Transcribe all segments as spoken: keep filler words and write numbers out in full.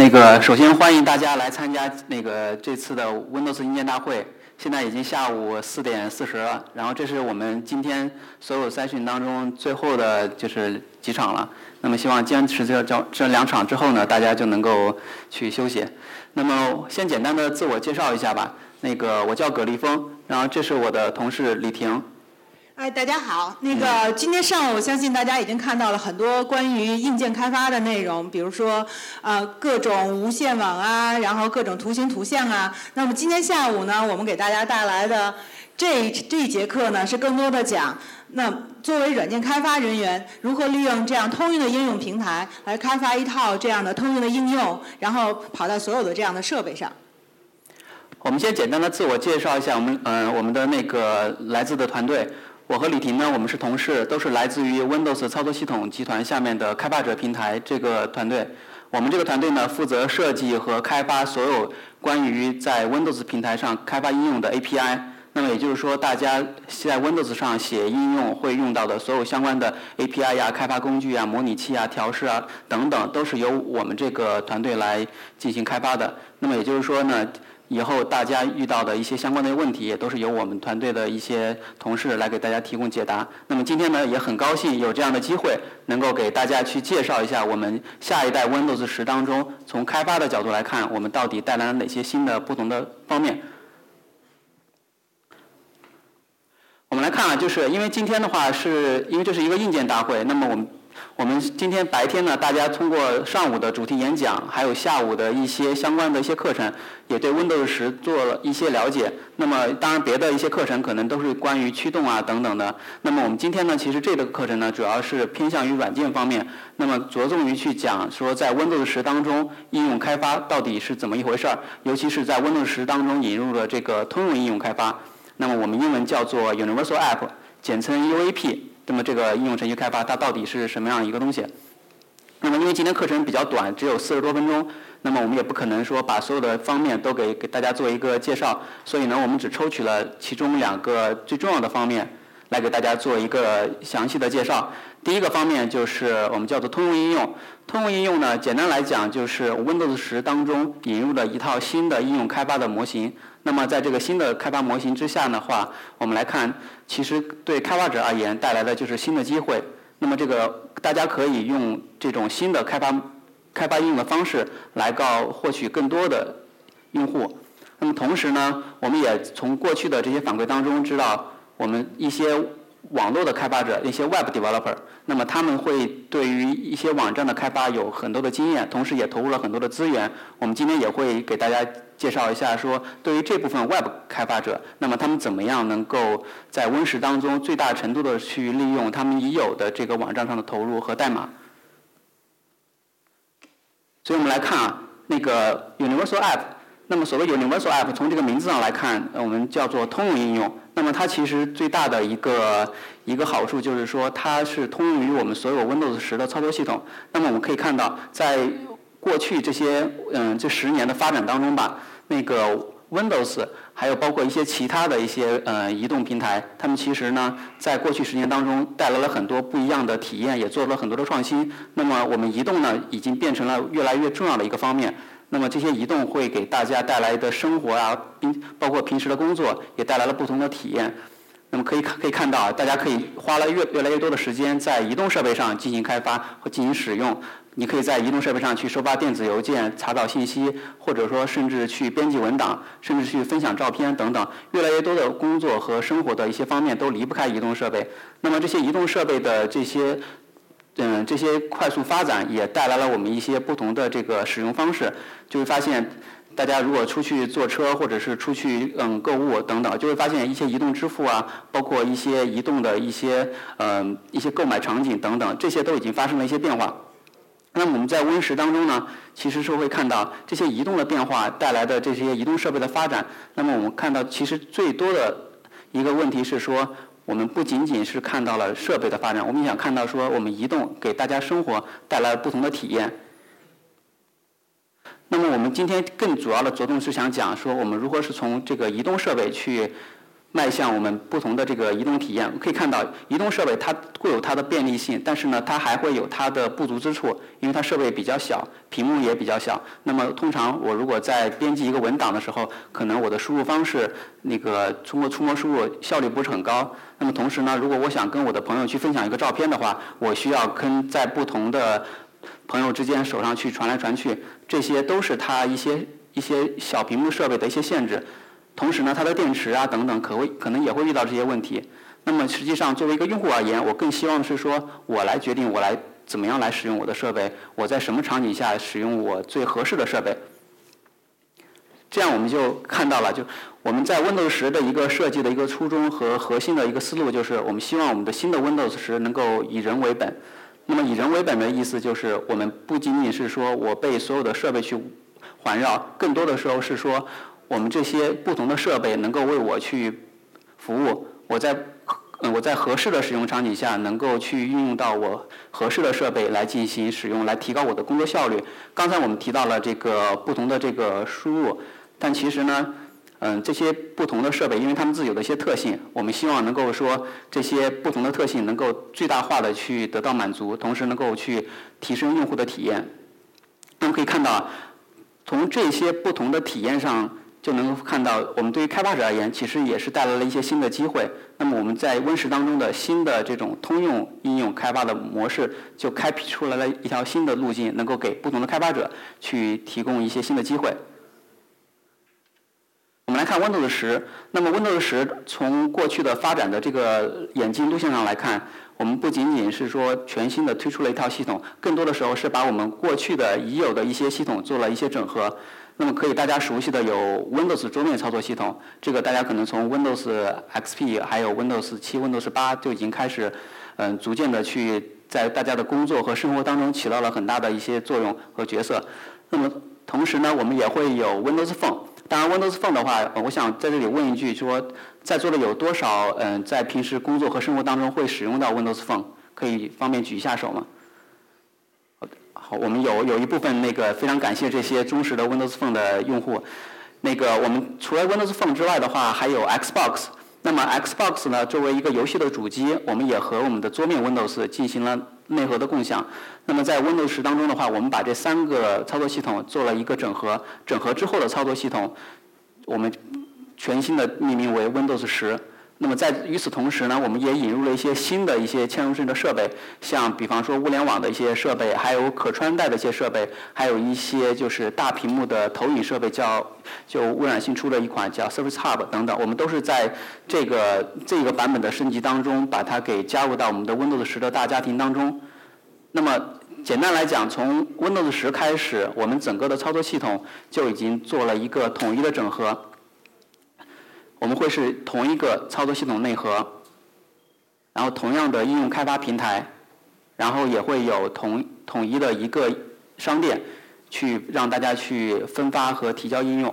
那个，首先欢迎大家来参加那个这次的 Windows 硬件大会。现在已经下午四点四十了，然后这是我们今天所有筛选当中最后的就是几场了。那么希望坚持这这这两场之后呢，大家就能够去休息。那么先简单的自我介绍一下吧。那个我叫葛立峰，然后这是我的同事李婷。 哎，大家好。那个今天上午，我相信大家已经看到了很多关于硬件开发的内容，比如说呃各种无线网啊，然后各种图形图像啊。那么今天下午呢，我们给大家带来的这这一节课呢，是更多的讲，那作为软件开发人员，如何利用这样通用的应用平台来开发一套这样的通用的应用，然后跑到所有的这样的设备上。 我们先简单的自我介绍一下我们呃我们的那个来自的团队。我和李婷呢，我们是同事，都是来自于 Windows 操作系统集团下面的开发者平台这个团队。我们这个团队呢，负责设计和开发所有关于在 Windows 平台上开发应用的 A P I。那么也就是说，大家在 Windows 上写应用会用到的所有相关的 A P I 呀、开发工具啊、模拟器啊、调试啊等等，都是由我们这个团队来进行开发的。那么也就是说呢，以后大家遇到的一些相关的问题，也都是由我们团队的一些同事来给大家提供解答。那么今天呢，也很高兴有这样的机会，能够给大家去介绍一下我们下一代 Windows 十当中，从开发的角度来看，我们到底带来了哪些新的不同的方面。我们来看啊，就是因为今天的话是因为这是一个硬件大会，那么我们我们今天白天呢，大家通过上午的主题演讲，还有下午的一些相关的一些课程，也对 Windows 十做了一些了解。那么当然别的一些课程可能都是关于驱动啊等等的。那么我们今天呢，其实这个课程呢，主要是偏向于软件方面，那么着重于去讲说在 Windows 十当中应用开发到底是怎么一回事儿，尤其是在 Windows 十当中引入了这个通用应用开发。那么我们英文叫做 Universal App， 简称 U A P。那么这个应用程序开发它到底是什么样一个东西？那么因为今天课程比较短，只有四十多分钟，那么我们也不可能说把所有的方面都给给大家做一个介绍，所以呢，我们只抽取了其中两个最重要的方面来给大家做一个详细的介绍。第一个方面就是我们叫做通用应用。通用应用呢，简单来讲就是 Windows 十当中引入了一套新的应用开发的模型。那么在这个新的开发模型之下的话，我们来看，其实对开发者而言带来的就是新的机会。那么这个大家可以用这种新的开发开发应用的方式来告获取更多的用户。那么同时呢，我们也从过去的这些反馈当中知道，我们一些网络的开发者，一些 Web developer， 那么他们会对于一些网站的开发有很多的经验，同时也投入了很多的资源。我们今天也会给大家介绍一下说，对于这部分 Web 开发者，那么他们怎么样能够在 Win 十当中最大程度的去利用他们已有的这个网站上的投入和代码。所以我们来看啊，那个 Universal App， 那么所谓 Universal App， 从这个名字上来看，我们叫做通用应用。那么它其实最大的一个一个好处就是说，它是通用于我们所有 Windows 十的操作系统。那么我们可以看到，在过去这些嗯这十年的发展当中吧，那个 Windows 还有包括一些其他的一些呃移动平台，他们其实呢在过去十年当中带来了很多不一样的体验，也做了很多的创新。那么我们移动呢已经变成了越来越重要的一个方面。那么这些移动会给大家带来的生活啊，包括平时的工作，也带来了不同的体验。那么可以可以看到，大家可以花了越越来越多的时间在移动设备上进行开发和进行使用。你可以在移动设备上去收发电子邮件、查找信息，或者说甚至去编辑文档，甚至去分享照片等等。越来越多的工作和生活的一些方面都离不开移动设备。那么这些移动设备的这些嗯，这些快速发展也带来了我们一些不同的这个使用方式，就会发现，大家如果出去坐车或者是出去嗯购物等等，就会发现一些移动支付啊，包括一些移动的一些嗯一些购买场景等等，这些都已经发生了一些变化。那么我们在 Win 十当中呢，其实是会看到这些移动的变化带来的这些移动设备的发展。那么我们看到，其实最多的一个问题是说，我们不仅仅是看到了设备的发展，我们也想看到说我们移动给大家生活带来了不同的体验。那么我们今天更主要的着重是想讲说，我们如何是从这个移动设备去迈向我们不同的这个移动体验。可以看到，移动设备它会有它的便利性，但是呢，它还会有它的不足之处，因为它设备比较小，屏幕也比较小。那么通常我如果在编辑一个文档的时候，可能我的输入方式那个通过触摸输入效率不是很高。那么同时呢，如果我想跟我的朋友去分享一个照片的话，我需要跟在不同的朋友之间手上去传来传去，这些都是它一些一些小屏幕设备的一些限制。同时呢，它的电池啊等等，可会可能也会遇到这些问题。那么实际上，作为一个用户而言，我更希望是说，我来决定我来怎么样来使用我的设备，我在什么场景下使用我最合适的设备。这样我们就看到了，就我们在 Windows 十的一个设计的一个初衷和核心的一个思路，就是我们希望我们的新的 Windows 十能够以人为本。那么以人为本的意思就是，我们不仅仅是说我被所有的设备去环绕，更多的时候是说，我们这些不同的设备能够为我去服务，我在呃我在合适的使用场景下，能够去运用到我合适的设备来进行使用，来提高我的工作效率。刚才我们提到了这个不同的这个输入，但其实呢，嗯，这些不同的设备，因为它们自有的一些特性，我们希望能够说这些不同的特性能够最大化的去得到满足，同时能够去提升用户的体验。那么可以看到，从这些不同的体验上，就能够看到，我们对于开发者而言，其实也是带来了一些新的机会。那么我们在 Win 十当中的新的这种通用应用开发的模式，就开辟出来了一条新的路径，能够给不同的开发者去提供一些新的机会。我们来看 Windows 十，那么 Windows 十从过去的发展的这个演进路线上来看，我们不仅仅是说全新的推出了一套系统，更多的时候是把我们过去的已有的一些系统做了一些整合。那么可以大家熟悉的有 Windows 桌面操作系统，这个大家可能从 Windows X P 还有 Windows 七、Windows 八就已经开始，嗯，逐渐的去在大家的工作和生活当中起到了很大的一些作用和角色。那么同时呢，我们也会有 Windows Phone。当然 ，Windows Phone 的话，我想在这里问一句，说在座的有多少嗯，在平时工作和生活当中会使用到 Windows Phone？ 可以方便举一下手吗？好，我们有有一部分那个非常感谢这些忠实的 Windows Phone 的用户。那个我们除了 Windows Phone 之外的话，还有 Xbox。那么 Xbox 呢，作为一个游戏的主机，我们也和我们的桌面 Windows 进行了内核的共享。那么在 Windows 十当中的话，我们把这三个操作系统做了一个整合，整合之后的操作系统，我们全新的命名为 Windows 十。那么在与此同时呢，我们也引入了一些新的一些嵌入式的设备，像比方说物联网的一些设备，还有可穿戴的一些设备，还有一些就是大屏幕的投影设备，叫就微软新出的一款叫 Surface Hub 等等，我们都是在这个这个版本的升级当中，把它给加入到我们的 Windows 十的大家庭当中。那么简单来讲，从 Windows 十开始，我们整个的操作系统就已经做了一个统一的整合。我们会是同一个操作系统内核，然后同样的应用开发平台，然后也会有同统一的一个商店，去让大家去分发和提交应用。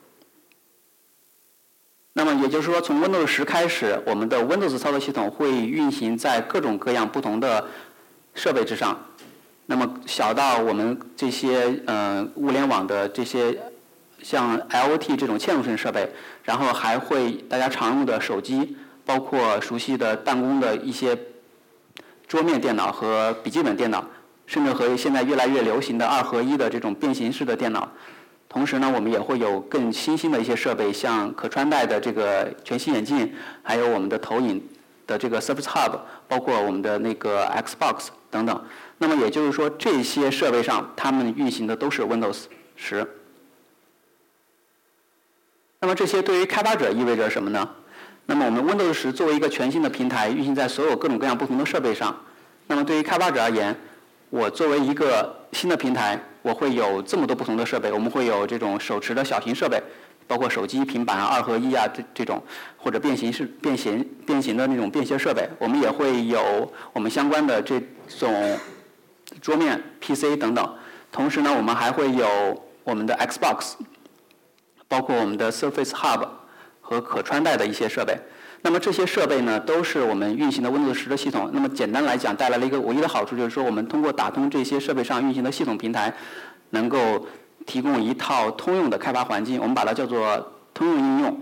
那么也就是说，从 Windows 十开始，我们的 Windows 操作系统会运行在各种各样不同的设备之上。那么小到我们这些呃物联网的这些像 L O T 这种嵌入式设备，然后还会大家常用的手机，包括熟悉的办公的一些桌面电脑和笔记本电脑，甚至和现在越来越流行的二合一的这种变形式的电脑。同时呢，我们也会有更新兴的一些设备，像可穿戴的这个全息眼镜，还有我们的投影的这个 Surface Hub， 包括我们的那个 Xbox 等等。那么也就是说，这些设备上它们运行的都是 Windows 十。那么这些对于开发者意味着什么呢？那么我们 Windows 十作为一个全新的平台，运行在所有各种各样不同的设备上。那么对于开发者而言，我作为一个新的平台，我会有这么多不同的设备，我们会有这种手持的小型设备，包括手机、平板啊、二合一啊这这种，或者变形式变形变形的那种便携设备。我们也会有我们相关的这种桌面、P C 等等。同时呢，我们还会有我们的 Xbox。包括我们的 Surface Hub 和可穿戴的一些设备。那么这些设备呢，都是我们运行的 Windows 十的系统。那么简单来讲，带来了一个唯一的好处，就是说我们通过打通这些设备上运行的系统平台，能够提供一套通用的开发环境，我们把它叫做通用应用。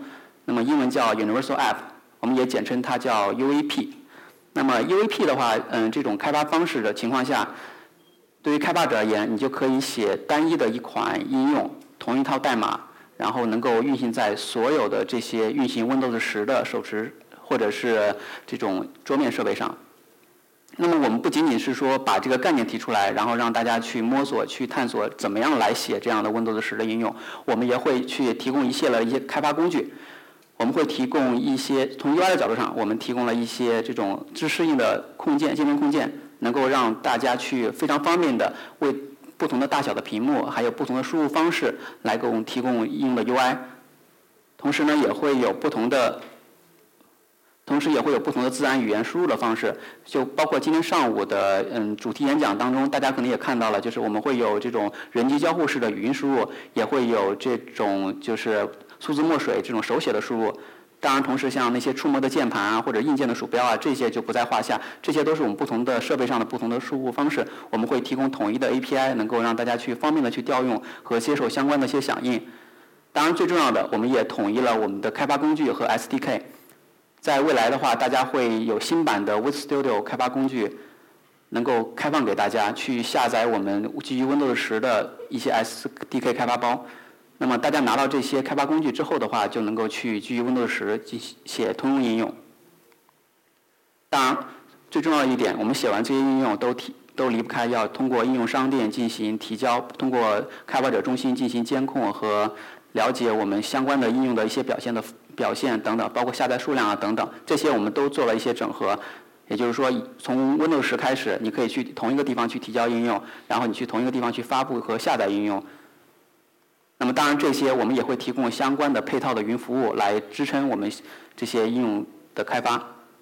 那么英文叫 Universal App， 我们也简称它叫 U A P。那么 U A P 的话，嗯，这种开发方式的情况下，对于开发者而言，你就可以写单一的一款应用，同一套代码，然后能够运行在所有的这些运行 Windows 十的手持或者是这种桌面设备上。那么我们不仅仅是说把这个概念提出来，然后让大家去摸索、去探索怎么样来写这样的 Windows 十的应用，我们也会去提供一系列的一些开发工具。我们会提供一些从 U I 的角度上，我们提供了一些这种自适应的控件、界面控件，能够让大家去非常方便的为不同的大小的屏幕，还有不同的输入方式来给我们提供应用的 U I。同时呢，也会有不同的。同时也会有不同的自然语言输入的方式，就包括今天上午的嗯主题演讲当中，大家可能也看到了，就是我们会有这种人机交互式的语音输入，也会有这种就是数字墨水这种手写的输入。当然，同时像那些触摸的键盘啊，或者硬件的鼠标啊，这些就不在话下。这些都是我们不同的设备上的不同的输入方式。我们会提供统一的 A P I， 能够让大家去方便的去调用和接受相关的一些响应。当然，最重要的，我们也统一了我们的开发工具和 S D K。在未来的话，大家会有新版的 Visual Studio 开发工具能够开放给大家去下载我们基于 Windows 十的一些 S D K 开发包。那么大家拿到这些开发工具之后的话，就能够去基于 Windows 十进行写通用应用。当然，最重要的一点，我们写完这些应用都提都离不开要通过应用商店进行提交，通过开发者中心进行监控和了解我们相关的应用的一些表现的表现等等，包括下载数量啊等等，这些我们都做了一些整合。也就是说，从 Windows 十开始，你可以去同一个地方去提交应用，然后你去同一个地方去发布和下载应用。那么当然，这些我们也会提供相关的配套的云服务来支撑我们这些应用的开发。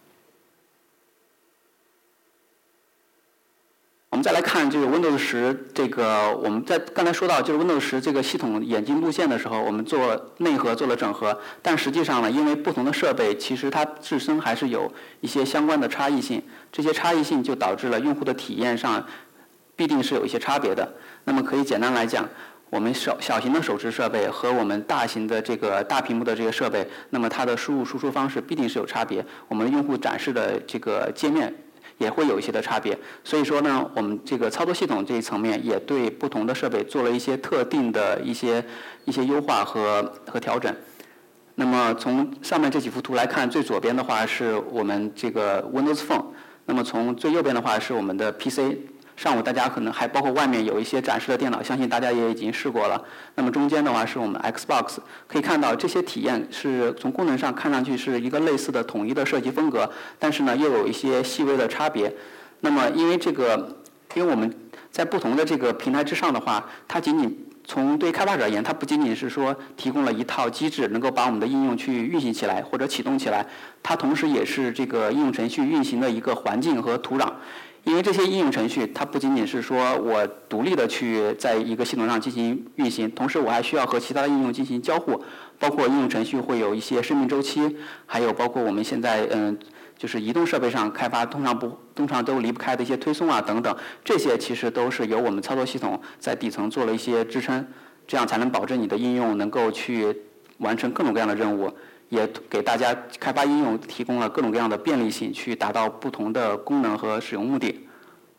我们再来看这个 Windows 十这个，我们在刚才说到就是 Windows 十这个系统演进路线的时候，我们做内核做了整合，但实际上呢，因为不同的设备其实它自身还是有一些相关的差异性，这些差异性就导致了用户的体验上必定是有一些差别的。那么可以简单来讲，我们小小型的手持设备和我们大型的这个大屏幕的这个设备，那么它的输入输出方式必定是有差别，我们用户展示的这个界面也会有一些的差别。所以说呢，我们这个操作系统这一层面也对不同的设备做了一些特定的一些一些优化和和调整。那么从上面这几幅图来看，最左边的话是我们这个 Windows Phone， 那么从最右边的话是我们的 P C。上午大家可能还包括外面有一些展示的电脑，相信大家也已经试过了。那么中间的话是我们 Xbox， 可以看到这些体验是从功能上看上去是一个类似的统一的设计风格，但是呢又有一些细微的差别。那么因为这个，因为我们在不同的这个平台之上的话，它仅仅从对开发者而言，它不仅仅是说提供了一套机制，能够把我们的应用去运行起来或者启动起来，它同时也是这个应用程序运行的一个环境和土壤。因为这些应用程序，它不仅仅是说我独立的去在一个系统上进行运行，同时我还需要和其他的应用进行交互，包括应用程序会有一些生命周期，还有包括我们现在嗯，就是移动设备上开发通常不通常都离不开的一些推送啊等等，这些其实都是由我们操作系统在底层做了一些支撑，这样才能保证你的应用能够去完成各种各样的任务。也给大家开发应用提供了各种各样的便利性，去达到不同的功能和使用目的。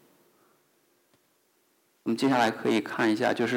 我们接下来可以看一下，就是，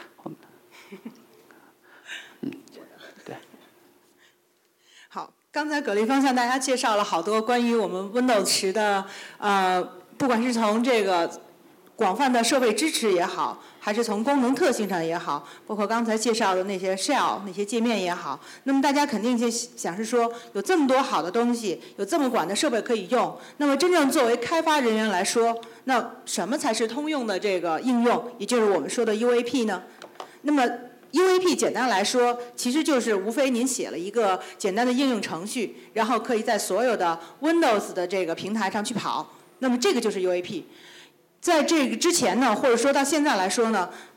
嗯，对。 好，刚才葛立峰向大家介绍了好多关于我们 Windows 十的，呃，不管是从这个广泛的设备支持也好，还是从功能特性上也好，包括刚才介绍的那些 shell 那些界面也好，那么大家肯定就想是说，有这么多好的东西，有这么广的设备可以用，那么真正作为开发人员来说，那什么才是通用的这个应用，也就是我们说的 U A P 呢？那么 U A P 简单来说，其实就是无非您写了一个简单的应用程序，然后可以在所有的 Windows 的这个平台上去跑，那么这个就是 U A P。在这个之前呢，或者说到现在来说呢，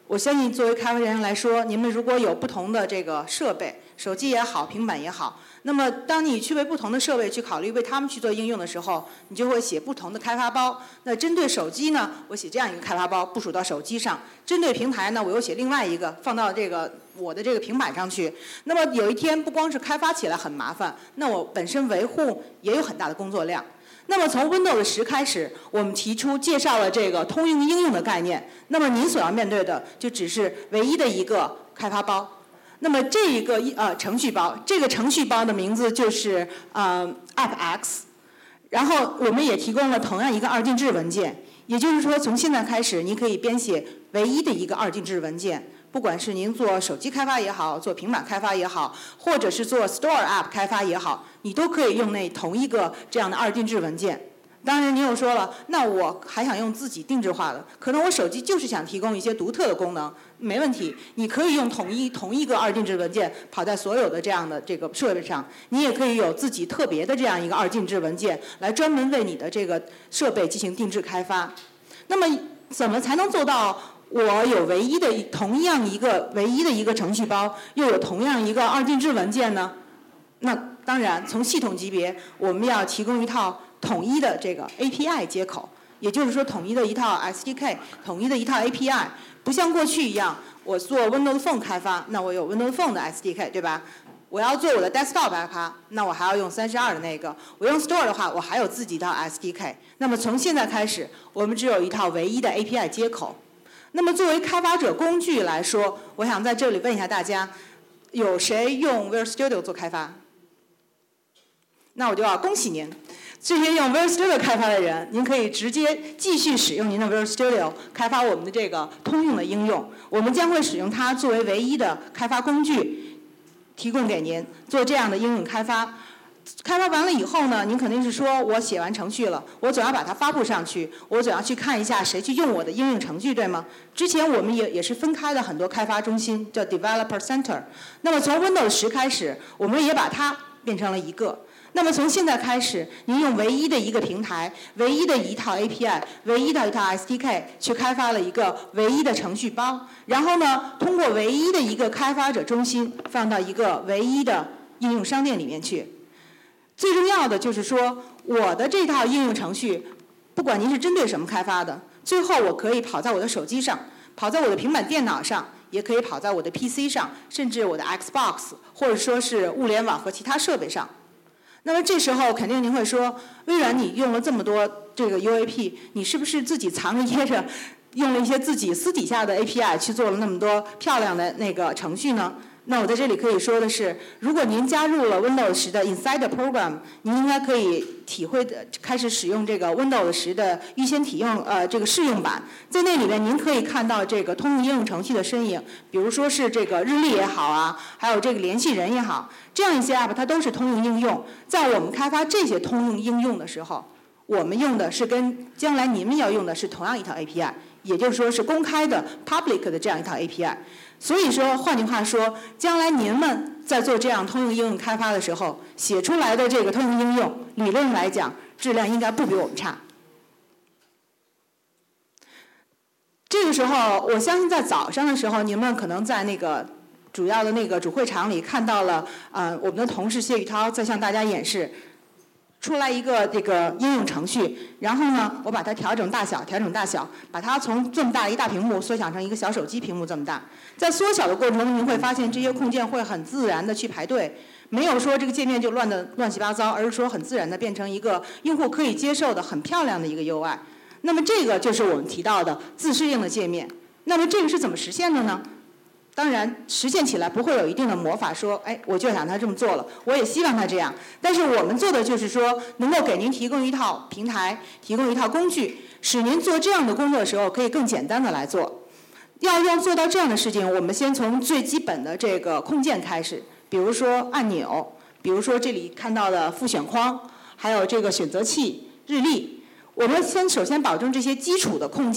我相信作为开发人员来说，你们如果有不同的这个设备，手机也好，平板也好，那么当你去为不同的设备去考虑为他们去做应用的时候，你就会写不同的开发包。那针对手机呢，我写这样一个开发包部署到手机上；针对平台呢，我又写另外一个放到这个我的这个平板上去。那么有一天不光是开发起来很麻烦，那我本身维护也有很大的工作量。那么从 Windows 十开始，我们提出介绍了这个通用应用的概念。那么您所要面对的就只是唯一的一个开发包。那么这一个呃程序包，这个程序包的名字就是呃 AppX。然后我们也提供了同样一个二进制文件，也就是说从现在开始，您可以编写唯一的一个二进制文件。不管是您做手机开发也好，做平板开发也好，或者是做 Store App 开发也好，你都可以用那同一个这样的二进制文件。当然，您又说了，那我还想用自己定制化的，可能我手机就是想提供一些独特的功能，没问题，你可以用统一同一个二进制文件跑在所有的这样的这个设备上，你也可以有自己特别的这样一个二进制文件，来专门为你的这个设备进行定制开发。那么，怎么才能做到？我有唯一的同样一个唯一的一个程序包，又有同样一个二进制文件呢？那当然，从系统级别，我们要提供一套统一的这个 A P I 接口，也就是说，统一的一套 S D K， 统一的一套 A P I， 不像过去一样，我做 Windows Phone 开发，那我有 Windows Phone 的 S D K， 对吧？我要做我的 Desktop App， 那我还要用三十二的那个。我用 Store 的话，我还有自己一套 S D K。那么从现在开始，我们只有一套唯一的 A P I 接口。那么作为开发者工具来说，我想在这里问一下大家，有谁用 Visual Studio 做开发？那我就要恭喜您，这些用 Visual Studio 开发的人，您可以直接继续使用您的 Visual Studio 开发我们的这个通用的应用。我们将会使用它作为唯一的开发工具，提供给您做这样的应用开发。开发完了以后呢，您肯定是说我写完程序了，我总要把它发布上去，我总要去看一下谁去用我的应用程序，对吗？之前我们也也是分开了很多开发中心，叫 Developer Center。那么从 Windows 十开始，我们也把它变成了一个。那么从现在开始，您用唯一的一个平台、唯一的一套 A P I、唯一的一套 S D K 去开发了一个唯一的程序包，然后呢，通过唯一的一个开发者中心放到一个唯一的应用商店里面去。最重要的就是说，我的这套应用程序，不管您是针对什么开发的，最后我可以跑在我的手机上，跑在我的平板电脑上，也可以跑在我的 P C 上，甚至我的 Xbox， 或者说是物联网和其他设备上。那么这时候肯定您会说，微软你用了这么多这个 U A P， 你是不是自己藏着掖着，用了一些自己私底下的 A P I 去做了那么多漂亮的那个程序呢？那我在这里可以说的是，如果您加入了 Windows 十的 Insider Program， 您应该可以体会的开始使用这个 Windows 十的预先体用呃这个试用版，在那里面您可以看到这个通用应用程序的身影，比如说是这个日历也好啊，还有这个联系人也好，这样一些 App 它都是通用应用。在我们开发这些通用应用的时候，我们用的是跟将来你们要用的是同样一套 A P I， 也就是说是公开的 public 的这样一套 A P I。所以说，换句话说，将来您们在做这样通用应用开发的时候，写出来的这个通用应用，理论来讲，质量应该不比我们差。这个时候，我相信在早上的时候，你们可能在那个主要的那个主会场里看到了，呃，我们的同事谢宇涛在向大家演示。出来一个这个应用程序，然后呢，我把它调整大小，调整大小，把它从这么大一大屏幕缩小成一个小手机屏幕这么大。在缩小的过程中，您会发现这些控件会很自然的去排队，没有说这个界面就乱的乱七八糟，而是说很自然的变成一个用户可以接受的很漂亮的一个 U I。那么这个就是我们提到的自适应的界面。那么这个是怎么实现的呢？当然，实现起来不会有一定的魔法，说，哎，我就想他这么做了，我也希望他这样。但是我们做的就是说，能够给您提供一套平台，提供一套工具，使您做这样的工作的时候可以更简单的来做。要要做到这样的事情，我们先从最基本的这个控件开始，比如说按钮，比如说这里看到的复选框，还有这个选择器、日历。我们先首先保证这些基础的控件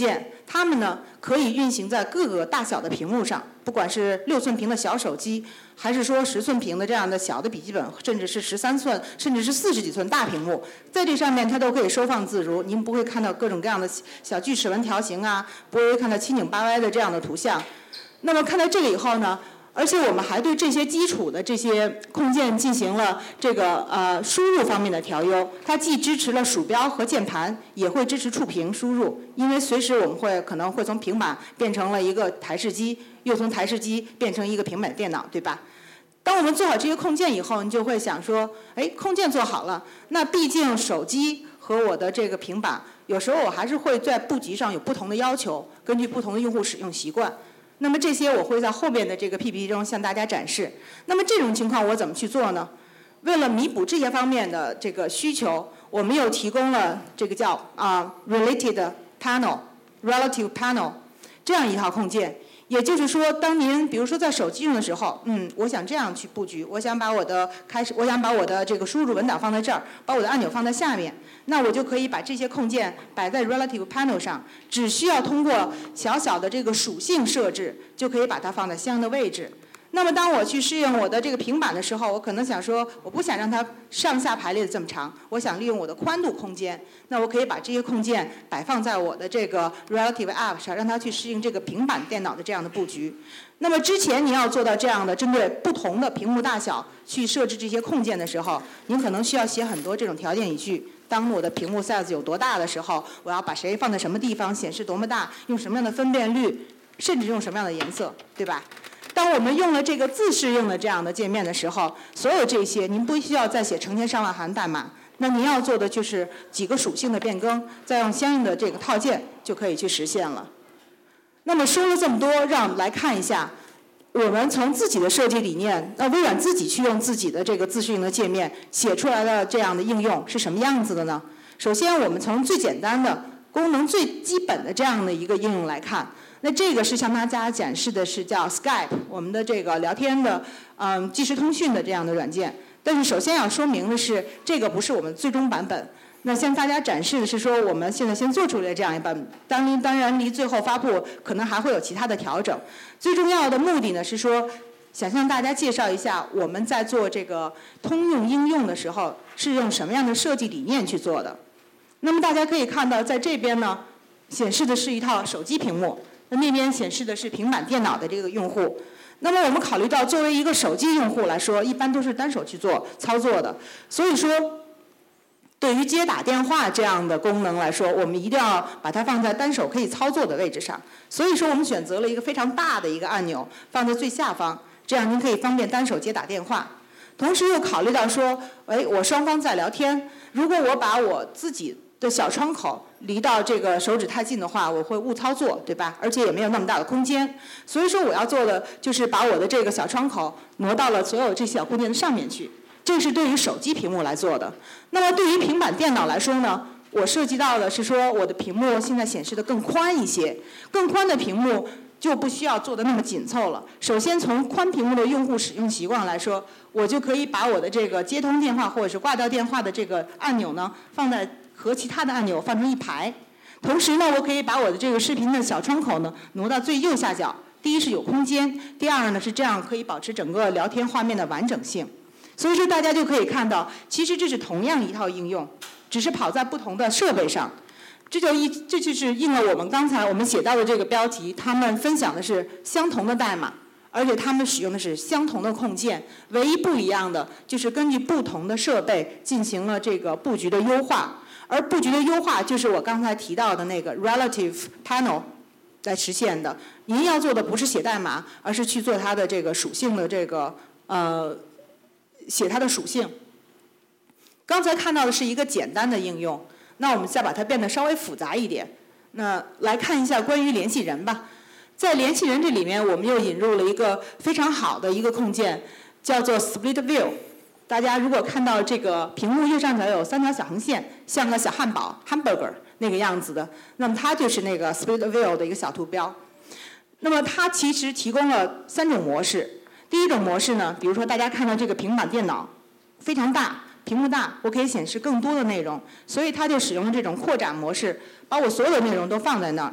它们呢可以运行在各个大小的屏幕上，不管是六寸屏的小手机，还是说十寸屏的这样的小的笔记本，甚至是十三寸，甚至是四十几寸大屏幕，在这上面它都可以收放自如。您不会看到各种各样的小锯齿轮条形啊，不会看到七拧八歪的这样的图像。那么看到这个以后呢？而且我们还对这些基础的这些控件进行了这个呃输入方面的调优，它既支持了鼠标和键盘，也会支持触屏输入。因为随时我们会可能会从平板变成了一个台式机，又从台式机变成一个平板电脑，对吧？当我们做好这些控件以后，你就会想说，哎，控件做好了，那毕竟手机和我的这个平板，有时候我还是会在布局上有不同的要求，根据不同的用户使用习惯。那么这些我会在后边的这个 P P T 中向大家展示。那么这种情况我怎么去做呢？为了弥补这些方面的这个需求，我们又提供了这个叫啊、uh, related panel、relative panel 这样一套控件。也就是说，当您比如说在手机用的时候，嗯，我想这样去布局，我想把我的开始，我想把我的这个输入文档放在这儿，把我的按钮放在下面，那我就可以把这些控件摆在 relative panel 上，只需要通过小小的这个属性设置，就可以把它放在相应的位置。那么当我去适应我的这个平板的时候，我可能想说，我不想让它上下排列的这么长，我想利用我的宽度空间，那我可以把这些控件摆放在我的这个 relative app 上，让它去适应这个平板电脑的这样的布局。那么之前您要做到这样的针对不同的屏幕大小去设置这些控件的时候，您可能需要写很多这种条件语句。当我的屏幕 size 有多大的时候，我要把谁放在什么地方，显示多么大，用什么样的分辨率，甚至用什么样的颜色，对吧？当我们用了这个自适应的这样的界面的时候，所有这些您不需要再写成千上万行代码，那您要做的就是几个属性的变更，再用相应的这个套件就可以去实现了。那么说了这么多，让我们来看一下，我们从自己的设计理念，那微软自己去用自己的这个自适应的界面写出来的这样的应用是什么样子的呢？首先，我们从最简单的、功能最基本的这样的一个应用来看。那这个是向大家展示的是叫 Skype， 我们的这个聊天的嗯即时通讯的这样的软件。但是首先要说明的是，这个不是我们最终版本。那向大家展示的是说，我们现在先做出来这样一版本，当当然离最后发布可能还会有其他的调整。最重要的目的呢是说，想向大家介绍一下我们在做这个通用应用的时候是用什么样的设计理念去做的。那么大家可以看到，在这边呢显示的是一套手机屏幕。那边显示的是平板电脑的这个用户。那么我们考虑到作为一个手机用户来说，一般都是单手去做操作的，所以说对于接打电话这样的功能来说，我们一定要把它放在单手可以操作的位置上。所以说我们选择了一个非常大的一个按钮放在最下方，这样您可以方便单手接打电话。同时又考虑到说，哎，我双方在聊天，如果我把我自己的小窗口离到这个手指太近的话，我会误操作，对吧？而且也没有那么大的空间。所以说我要做的就是把我的这个小窗口挪到了所有这些小固件的上面去。这是对于手机屏幕来做的。那么对于平板电脑来说呢，我涉及到的是说我的屏幕现在显示的更宽一些，更宽的屏幕就不需要做的那么紧凑了。首先从宽屏幕的用户使用习惯来说，我就可以把我的这个接通电话或者是挂掉电话的这个按钮呢，放在和其他的按钮放成一排。同时呢，我可以把我的这个视频的小窗口呢挪到最右下角。第一是有空间，第二呢是这样可以保持整个聊天画面的完整性。所以说大家就可以看到，其实这是同样一套应用，只是跑在不同的设备上。这就一这就是应了我们刚才我们写到的这个标题，他们分享的是相同的代码，而且他们使用的是相同的控件，唯一不一样的就是根据不同的设备进行了这个布局的优化。而布局的优化就是我刚才提到的那个 relative panel 来实现的。您要做的不是写代码，而是去做它的这个属性的这个呃写它的属性。刚才看到的是一个简单的应用，那我们再把它变得稍微复杂一点。那来看一下关于联系人吧。在联系人这里面，我们又引入了一个非常好的一个控件，叫做 Split View。大家如果看到这个屏幕右上角有三条小横线，像个小汉堡 （hamburger） 那个样子的，那么它就是那个 Split View 的一个小图标。那么它其实提供了三种模式。第一种模式呢，比如说大家看到这个平板电脑非常大，屏幕大，我可以显示更多的内容，所以它就使用了这种扩展模式，把我所有的内容都放在那儿。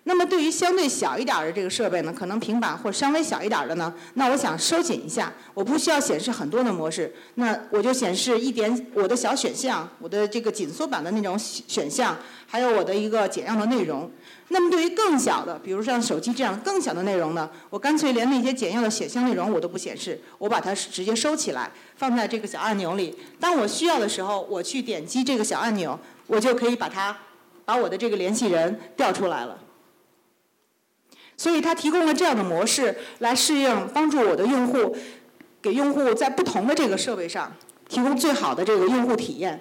那么对于相对小一点的这个设备呢，可能平板或稍微小一点的呢，那我想收紧一下，我不需要显示很多的模式，那我就显示一点我的小选项，我的这个紧缩版的那种选项，还有我的一个简要的内容。那么对于更小的，比如像手机这样更小的内容呢，我干脆连那些简要的选项内容我都不显示，我把它直接收起来，放在这个小按钮里。当我需要的时候，我去点击这个小按钮，我就可以把它把我的这个联系人调出来了。所以它提供了这样的模式来适应，帮助我的用户，给用户在不同的这个设备上提供最好的这个用户体验。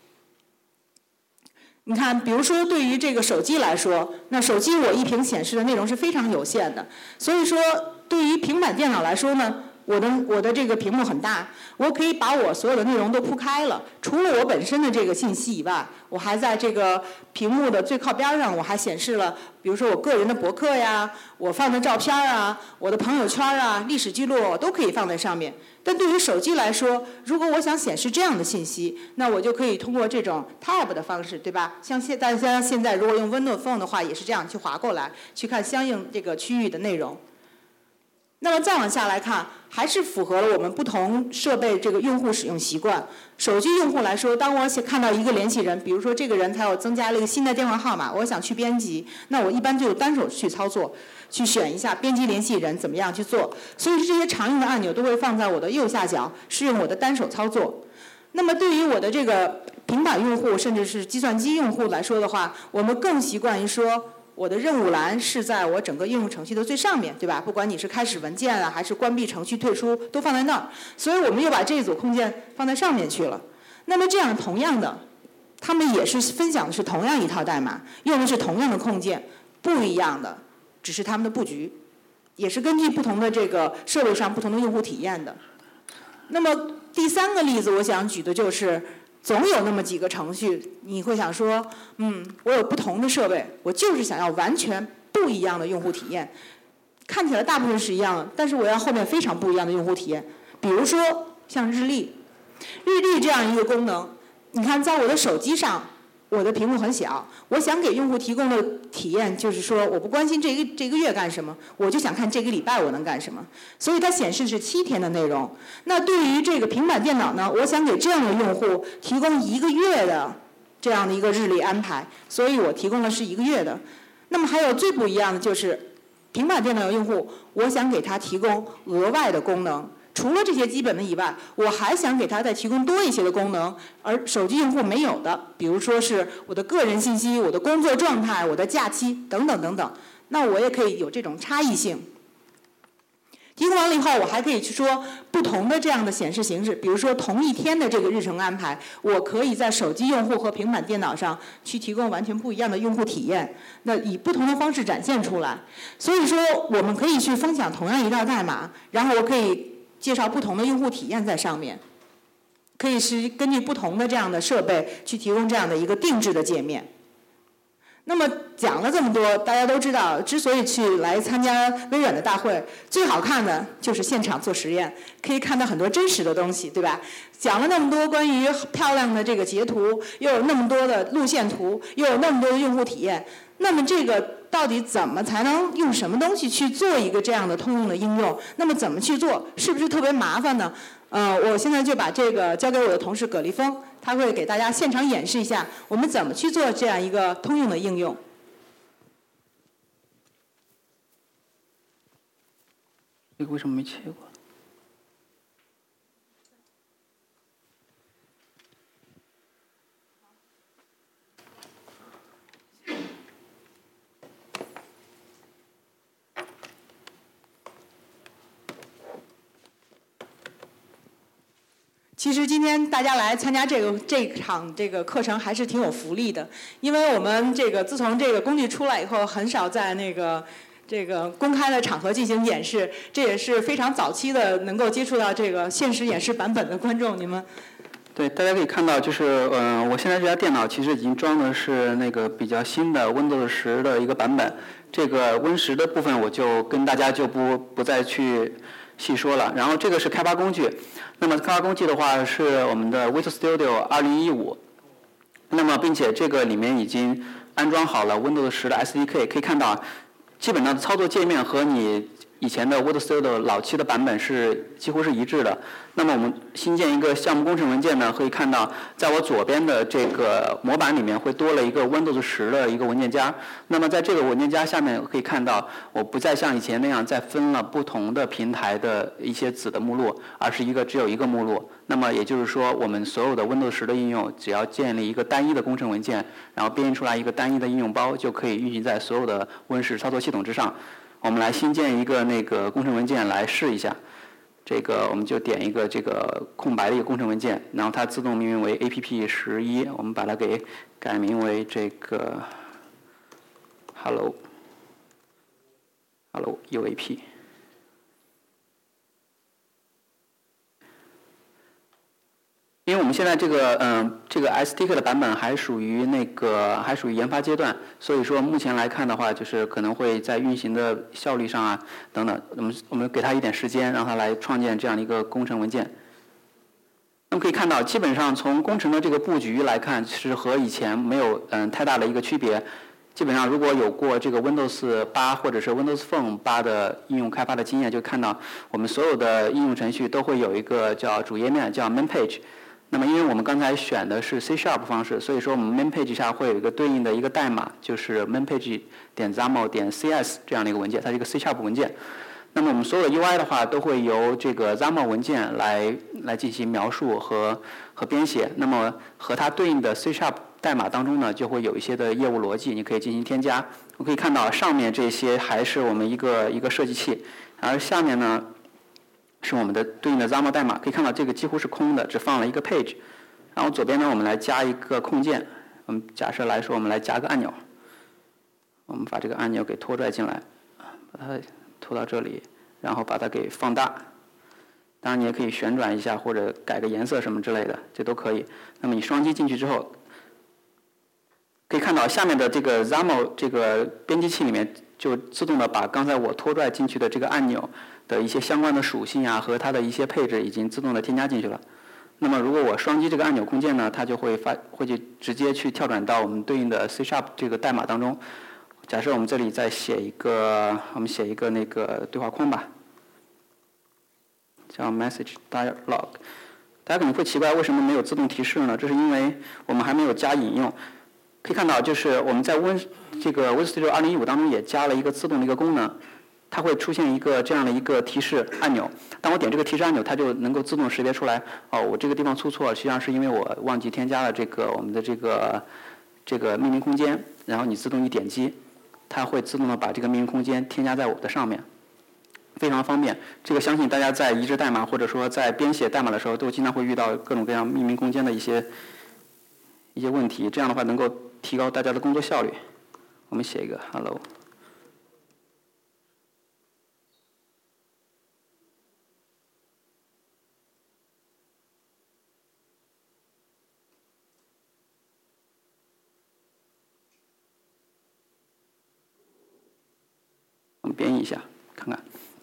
你看，比如说对于这个手机来说，那手机我一屏显示的内容是非常有限的，所以说对于平板电脑来说呢，我的我的这个屏幕很大，我可以把我所有的内容都铺开了，除了我本身的这个信息以外，我还在这个屏幕的最靠边上，我还显示了，比如说我个人的博客呀，我放的照片啊，我的朋友圈啊，历史记录都可以放在上面。但对于手机来说，如果我想显示这样的信息，那我就可以通过这种 tab 的方式，对吧？像现大家现在如果用 Windows Phone 的话，也是这样去划过来，去看相应这个区域的内容。那么再往下来看，还是符合了我们不同设备这个用户使用习惯。手机用户来说，当我看到一个联系人，比如说这个人他要增加了一个新的电话号码，我想去编辑，那我一般就单手去操作，去选一下编辑联系人怎么样去做。所以这些常用的按钮都会放在我的右下角，适用我的单手操作。那么对于我的这个平板用户，甚至是计算机用户来说的话，我们更习惯于说，我的任务栏是在我整个应用程序的最上面，对吧？不管你是开始文件啊，还是关闭程序退出，都放在那儿。所以我们又把这一组空间放在上面去了。那么这样同样的，他们也是分享的是同样一套代码，用的是同样的控件，不一样的，只是他们的布局，也是根据不同的这个设备上不同的用户体验的。那么第三个例子，我想举的就是。总有那么几个程序，你会想说，嗯，我有不同的设备，我就是想要完全不一样的用户体验。看起来大部分是一样的，但是我要后面非常不一样的用户体验。比如说像日历，日历这样一个功能，你看在我的手机上，我的屏幕很小，我想给用户提供的体验就是说，我不关心这个这个月干什么，我就想看这个礼拜我能干什么。所以它显示是七天的内容。那对于这个平板电脑呢，我想给这样的用户提供一个月的这样的一个日历安排，所以我提供的是一个月的。那么还有最不一样的就是，平板电脑的用户，我想给他提供额外的功能。除了这些基本的以外，我还想给他再提供多一些的功能，而手机用户没有的，比如说是我的个人信息、我的工作状态、我的假期等等等等。那我也可以有这种差异性。提供完了以后，我还可以去说不同的这样的显示形式，比如说同一天的这个日程安排，我可以在手机用户和平板电脑上去提供完全不一样的用户体验，那以不同的方式展现出来。所以说，我们可以去分享同样一道代码，然后我可以介绍不同的用户体验在上面，可以是根据不同的这样的设备去提供这样的一个定制的界面。那么讲了这么多，大家都知道，之所以去来参加微软的大会，最好看的就是现场做实验，可以看到很多真实的东西，对吧？讲了那么多关于漂亮的这个截图，又有那么多的路线图，又有那么多的用户体验，那么这个到底怎么才能用什么东西去做一个这样的通用的应用？那么怎么去做？是不是特别麻烦呢？呃，我现在就把这个交给我的同事葛立峰，他会给大家现场演示一下我们怎么去做这样一个通用的应用。 这个为什么没切过？ 其实今天大家来参加这个这场这个课程还是挺有福利的，因为我们这个自从这个工具出来以后，很少在那个这个公开的场合进行演示，这也是非常早期的能够接触到这个现实演示版本的观众，你们。 对，大家可以看到，就是嗯、呃，我现在这台电脑其实已经装的是那个比较新的 Windows 十的一个版本，这个 Win 十的部分我就跟大家就不不再去细说了。然后这个是开发工具，那么开发工具的话是我们的 Visual Studio 二零一五，那么并且这个里面已经安装好了 Windows 十的 S D K， 可以看到，基本上操作界面和你以前的 Windows Studio 老期的版本是几乎是一致的。那么我们新建一个项目工程文件呢，可以看到，在我左边的这个模板里面会多了一个 Windows 十的一个文件夹。那么在这个文件夹下面可以看到，我不再像以前那样再分了不同的平台的一些子的目录，而是一个只有一个目录。那么也就是说，我们所有的 Windows 十的应用，只要建立一个单一的工程文件，然后编译出来一个单一的应用包，就可以运行在所有的 Win 十操作系统之上。我们来新建一个那个工程文件来试一下。这个我们就点一个这个空白的一个工程文件，然后它自动命名为 A P P 十一，我们把它给改名为这个 Hello Hello U A P。因为我们现在这个嗯这个 S D K 的版本还属于那个还属于研发阶段，所以说目前来看的话，就是可能会在运行的效率上啊等等，我们我们给它一点时间，让它来创建这样的一个工程文件。那么可以看到，基本上从工程的这个布局来看，是和以前没有嗯太大的一个区别。基本上如果有过这个 Windows 八或者是 Windows Phone 八的应用开发的经验，就看到我们所有的应用程序都会有一个叫主页面，叫 Main Page。那么因为我们刚才选的是 C Sharp 方式，所以说我们 main page 下会有一个对应的一个代码，就是 main page 点 xaml 点 cs 这样的一个文件，它是一个 C Sharp 文件。那么我们所有的 U I 的话，都会由这个 xaml 文件来来进行描述和和编写。那么和它对应的 C Sharp 代码当中呢，就会有一些的业务逻辑，你可以进行添加。我可以看到上面这些还是我们一个一个设计器，而下面呢，是我们的对应的 xaml 代码，可以看到这个几乎是空的，只放了一个 page。然后左边呢，我们来加一个控件。我们假设来说，我们来加个按钮。我们把这个按钮给拖拽进来，把它拖到这里，然后把它给放大。当然你也可以旋转一下，或者改个颜色什么之类的，这都可以。那么你双击进去之后，可以看到下面的这个 xaml 这个编辑器里面就自动的把刚才我拖拽进去的这个按钮的一些相关的属性啊和它的一些配置已经自动的添加进去了。那么如果我双击这个按钮控件呢，它就会发会去直接去跳转到我们对应的 C Sharp 这个代码当中。假设我们这里再写一个，我们写一个那个对话框吧，叫 message dialog。大家可能会奇怪为什么没有自动提示呢？这是因为我们还没有加引用。可以看到，就是我们在 Win 这个 Windows Studio 二零一五当中也加了一个自动的一个功能，它会出现一个这样的一个提示按钮。当我点这个提示按钮，它就能够自动识别出来，哦，我这个地方出错，实际上是因为我忘记添加了这个我们的这个这个命名空间，然后你自动一点击，它会自动的把这个命名空间添加在我的上面，非常方便。这个相信大家在移植代码或者说在编写代码的时候，都经常会遇到各种各样命名空间的一些一些问题，这样的话能够提高大家的工作效率。我们写一个 hello。我们编译一下，看看。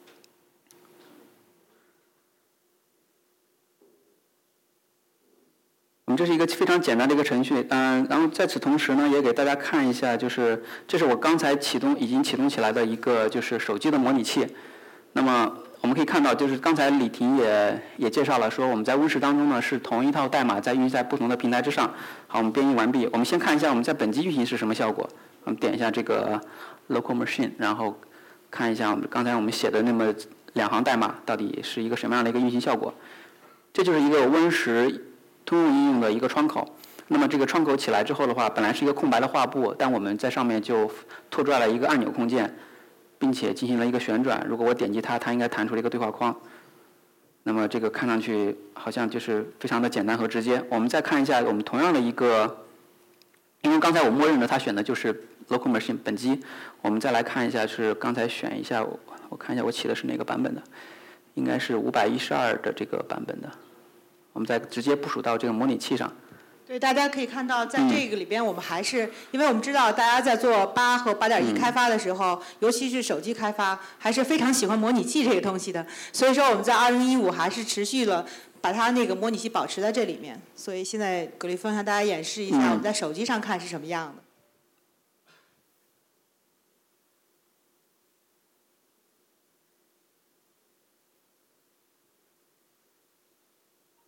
我们这是一个非常简单的一个程序，嗯，然后在此同时呢，也给大家看一下，就是这是我刚才启动已经启动起来的一个就是手机的模拟器。那么我们可以看到，就是刚才李婷也也介绍了，说我们在 Win 十当中呢是同一套代码在运行在不同的平台之上。好，我们编译完毕。我们先看一下我们在本机运行是什么效果。我们点一下这个 Local Machine， 然后看一下我们刚才我们写的那么两行代码到底是一个什么样的一个运行效果。这就是一个 Win 十通用应用的一个窗口。那么这个窗口起来之后的话，本来是一个空白的画布，但我们在上面就拖拽了一个按钮空间，并且进行了一个旋转。如果我点击它，它应该弹出了一个对话框。那么这个看上去好像就是非常的简单和直接。我们再看一下我们同样的一个，因为刚才我默认的它选的就是 Local Machine 本机。我们再来看一下，是刚才选一下，我我看一下我起的是哪个版本的，应该是五百一十二的这个版本的。我们再直接部署到这个模拟器上。 对，大家可以看到，在这个里边，我们还是、嗯、因为我们知道，大家在做八和八点一开发的时候、嗯，尤其是手机开发，还是非常喜欢模拟器这个东西的。所以说，我们在二零一五还是持续了把它那个模拟器保持在这里面。所以现在葛丽峰向大家演示一下，我们在手机上看是什么样的。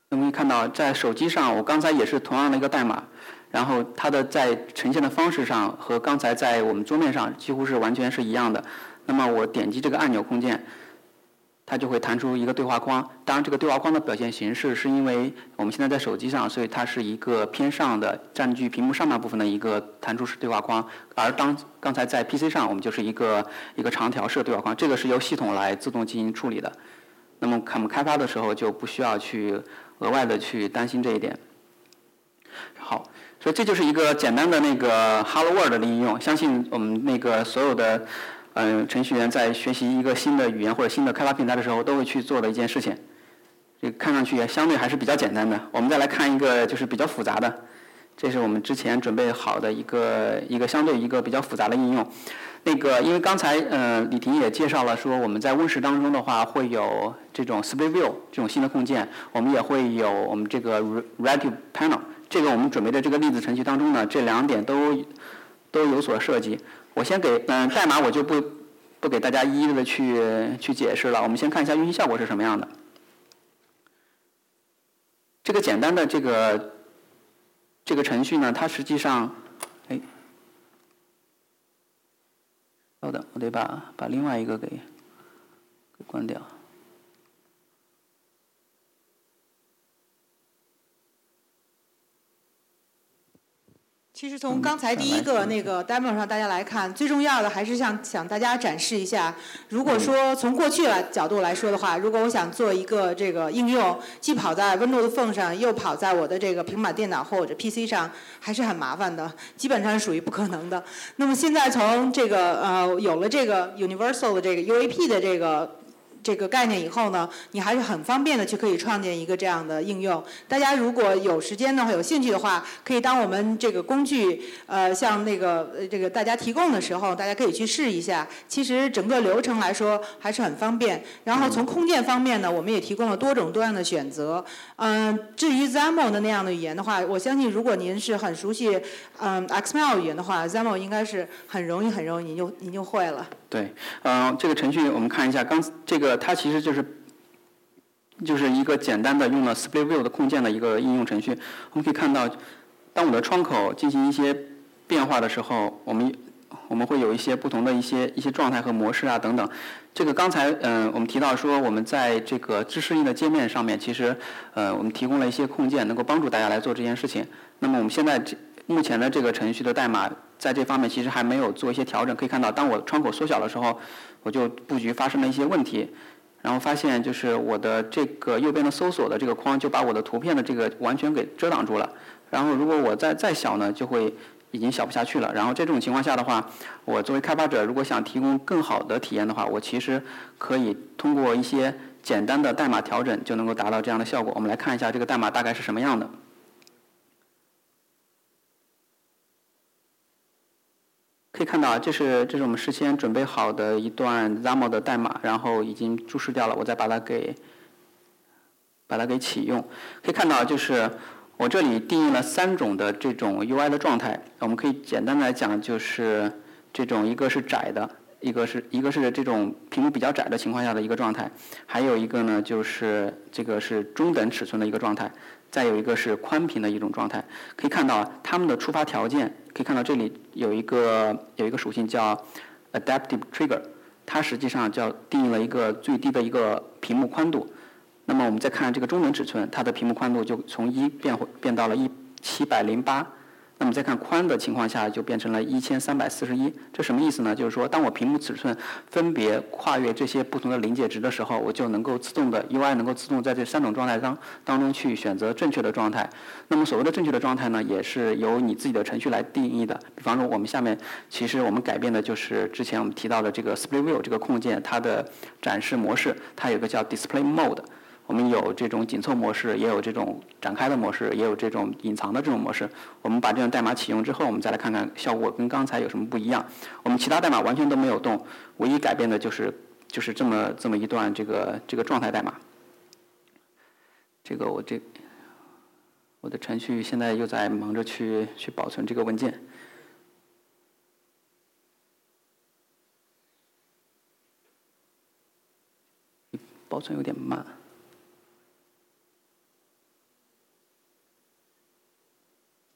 那么可以看到，在手机上，我刚才也是同样的一个代码，然后它的在呈现的方式上和刚才在我们桌面上几乎是完全是一样的。那么我点击这个按钮空间，它就会弹出一个对话框。当然，这个对话框的表现形式是因为我们现在在手机上，所以它是一个偏上的占据屏幕上半部分的一个弹出式对话框。而当刚才在 P C 上，我们就是一个一个长条式的对话框，这个是由系统来自动进行处理的。那么我们开发的时候就不需要去额外的去担心这一点。好，所以这就是一个简单的那个 Hello World 的应用。相信我们那个所有的嗯、呃、程序员在学习一个新的语言或者新的开发平台的时候都会去做的一件事情。这个看上去也相对还是比较简单的。我们再来看一个就是比较复杂的，这是我们之前准备好的一个一个相对一个比较复杂的应用。那个，因为刚才呃李婷也介绍了说，我们在 Win 十当中的话会有这种 Split View 这种新的控件，我们也会有我们这个 Relative Panel。这个我们准备的这个例子程序当中呢，这两点都都有所涉及。我先给嗯、呃、代码我就不不给大家一一的去去解释了，我们先看一下运行效果是什么样的。这个简单的这个这个程序呢，它实际上，哎。稍等，我得把把另外一个给给关掉。 其实从刚才第一个那个 demo 上大家来看，最重要的还是想想大家展示一下，如果说从过去来角度来说的话，如果我想做一个这个应用，既跑在 Windows Phone 上，又跑在我的这个平板电脑或者 P C 上，还是很麻烦的，基本上是属于不可能的。那么现在从这个呃有了这个 Universal 的这个 U A P 的这个这个概念以后呢，你还是很方便的去可以创建一个这样的应用。大家如果有时间的话、有兴趣的话，可以当我们这个工具呃像那个呃这个大家提供的时候，大家可以去试一下。其实整个流程来说还是很方便。然后从空间方面呢，我们也提供了多种多样的选择。嗯、呃，至于 X A M L 的那样的语言的话，我相信如果您是很熟悉嗯、呃、X M L 语言的话 ，X A M L 应该是很容易很容易您就您就会了。 对，嗯、呃，这个程序我们看一下，刚这个它其实就是就是一个简单的用了 Split View 的控件的一个应用程序。我们可以看到，当我的窗口进行一些变化的时候，我们我们会有一些不同的一些一些状态和模式啊等等。这个刚才嗯、呃、我们提到说，我们在这个知识硬的界面上面，其实呃我们提供了一些控件，能够帮助大家来做这件事情。那么我们现在这目前的这个程序的代码在这方面其实还没有做一些调整。可以看到，当我窗口缩小的时候，我就布局发生了一些问题，然后发现就是我的这个右边的搜索的这个框就把我的图片的这个完全给遮挡住了。然后如果我再再小呢，就会已经小不下去了。然后这种情况下的话，我作为开发者如果想提供更好的体验的话，我其实可以通过一些简单的代码调整就能够达到这样的效果。我们来看一下这个代码大概是什么样的。可以看到，这是这是我们事先准备好的一段 X A M L 的代码，然后已经注释掉了，我再把它给把它给启用。可以看到，就是我这里定义了三种的这种 U I 的状态。我们可以简单来讲，就是这种一个是窄的，一个是一个是这种屏幕比较窄的情况下的一个状态，还有一个呢就是这个是中等尺寸的一个状态。再有一个是宽屏的一种状态。可以看到它们的触发条件，可以看到这里有一个有一个属性叫 Adaptive Trigger， 它实际上叫定义了一个最低的一个屏幕宽度。那么我们再看这个中等尺寸，它的屏幕宽度就从一变变到了一七百零八。那么再看宽的情况下，就变成了一千三百四十一。这什么意思呢？就是说，当我屏幕尺寸分别跨越这些不同的临界值的时候，我就能够自动的 U I 能够自动在这三种状态当当中去选择正确的状态。那么所谓的正确的状态呢，也是由你自己的程序来定义的。比方说，我们下面其实我们改变的就是之前我们提到的这个 Split View 这个控件，它的展示模式，它有一个叫 Display Mode。我们有这种紧凑模式，也有这种展开的模式，也有这种隐藏的这种模式。我们把这种代码启用之后，我们再来看看效果跟刚才有什么不一样。我们其他代码完全都没有动，唯一改变的就是就是这么这么一段这个这个状态代码。这个我这我的程序现在又在忙着去去保存这个文件。保存有点慢。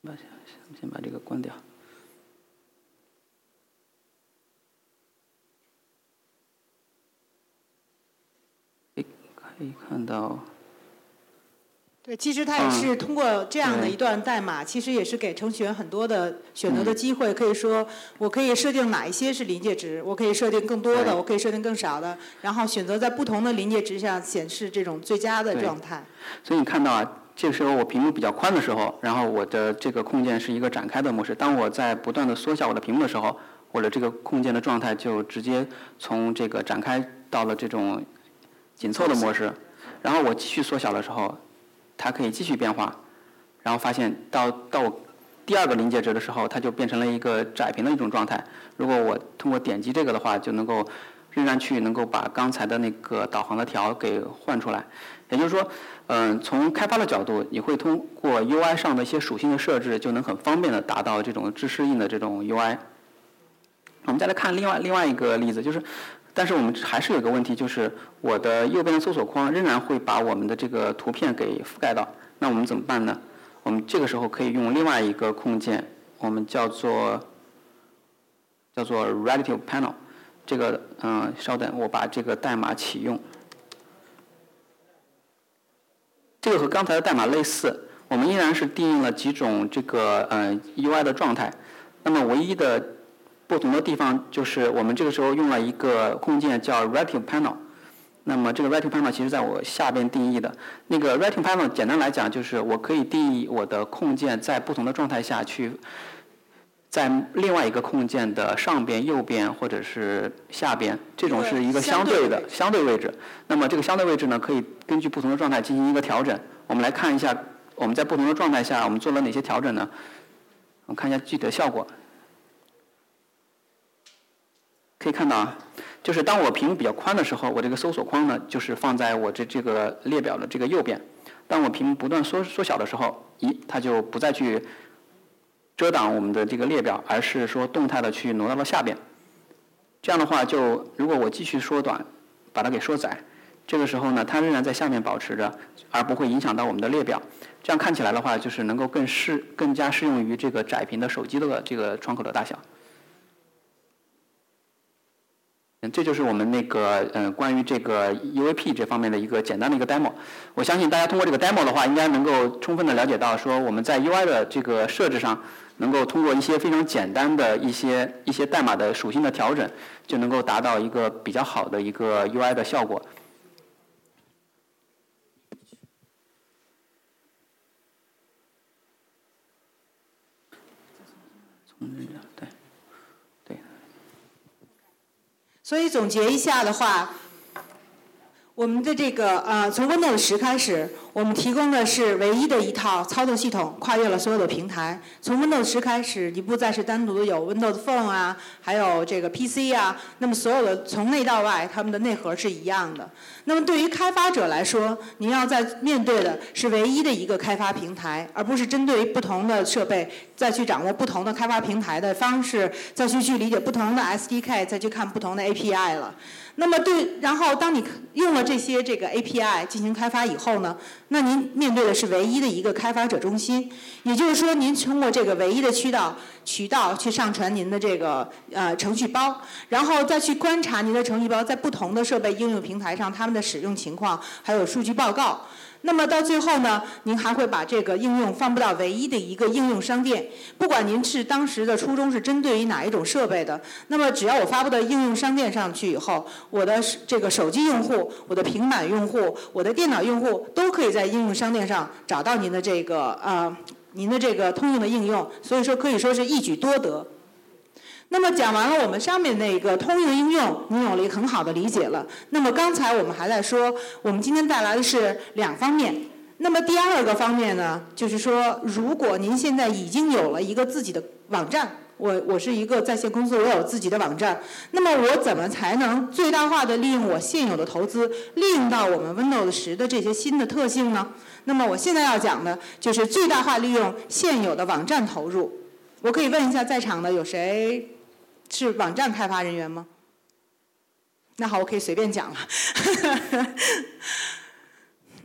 把先把这个关掉。可以看到。 对，其实它也是通过这样的一段代码，嗯、其实也是给程序员很多的选择的机会。嗯、可以说，我可以设定哪一些是临界值，我可以设定更多的，我可以设定更少的，然后选择在不同的临界值上显示这种最佳的状态。 所以你看到啊，这个时候我屏幕比较宽的时候，然后我的这个控件是一个展开的模式。当我在不断的缩小我的屏幕的时候，我的这个控件的状态就直接从这个展开到了这种紧凑的模式。然后我继续缩小的时候，它可以继续变化，然后发现到到我第二个临界值的时候，它就变成了一个窄屏的一种状态。如果我通过点击这个的话，就能够仍然去能够把刚才的那个导航的条给换出来。也就是说，嗯、呃，从开发的角度，你会通过 U I 上的一些属性的设置，就能很方便的达到这种自适应的这种 U I。我们再来看另外另外一个例子，就是。但是我们还是有一个问题，就是我的右边的搜索框仍然会把我们的这个图片给覆盖到。那我们怎么办呢？我们这个时候可以用另外一个控件，我们叫做叫做 Relative Panel。这个嗯，稍等，我把这个代码启用。这个和刚才的代码类似，我们依然是定义了几种这个嗯 U I 的状态。那么唯一的不同的地方就是我们这个时候用了一个控件叫 Relative Panel。那么这个 Relative Panel 其实在我下边定义的。那个 Relative Panel 简单来讲就是我可以定义我的控件在不同的状态下去，在另外一个控件的上边、右边或者是下边，这种是一个相对的相对位置。那么这个相对位置呢，可以根据不同的状态进行一个调整。我们来看一下我们在不同的状态下我们做了哪些调整呢？我们看一下具体的效果。可以看到啊，就是当我屏幕比较宽的时候，我这个搜索框呢，就是放在我这这个列表的这个右边。当我屏幕不断缩缩小的时候，咦，它就不再去遮挡我们的这个列表，而是说动态的去挪到了下边。这样的话，就如果我继续缩短，把它给缩窄，这个时候呢，它仍然在下面保持着，而不会影响到我们的列表。这样看起来的话，就是能够更适更加适用于这个窄屏的手机的这个窗口的大小。这就是我们那个呃关于这个 U A P 这方面的一个简单的一个 demo。我相信大家通过这个 demo 的话，应该能够充分的了解到，说我们在 U I 的这个设置上，能够通过一些非常简单的一些一些代码的属性的调整，就能够达到一个比较好的一个 U I 的效果。从这个对。 所以总结一下的话，我们的这个呃，从 Windows 十开始，我们提供的是唯一的一套操作系统，跨越了所有的平台。从 Windows 十开始，你不再是单独有 Windows Phone 啊，还有这个 P C 啊，那么所有的从内到外，它们的内核是一样的。那么对于开发者来说，您要在面对的是唯一的一个开发平台，而不是针对于不同的设备再去掌握不同的开发平台的方式，再去去理解不同的 S D K， 再去看不同的 A P I 了。那么对，然后当你用了这些这个 A P I 进行开发以后呢，那您面对的是唯一的一个开发者中心，也就是说，您通过这个唯一的渠道渠道去上传您的这个呃程序包，然后再去观察您的程序包在不同的设备应用平台上它们的使用情况，还有数据报告。那么到最后呢，您还会把这个应用放布到唯一的一个应用商店。不管您是当时的初衷是针对于哪一种设备的，那么只要我发布到应用商店上去以后，我的这个手机用户、我的平板用户、我的电脑用户都可以在应用商店上找到您的这个呃您的这个通用的应用。所以说可以说是一举多得。那么讲完了我们上面那个通用应用，您有了一个很好的理解了。那么刚才我们还在说，我们今天带来的是两方面。那么第二个方面呢，就是说，如果您现在已经有了一个自己的网站，我我是一个在线公司，我有自己的网站，那么我怎么才能最大化的利用我现有的投资，利用到我们 Windows 十的这些新的特性呢？那么我现在要讲的就是最大化利用现有的网站投入。我可以问一下在场的有谁是网站开发人员吗？那好，我可以随便讲了。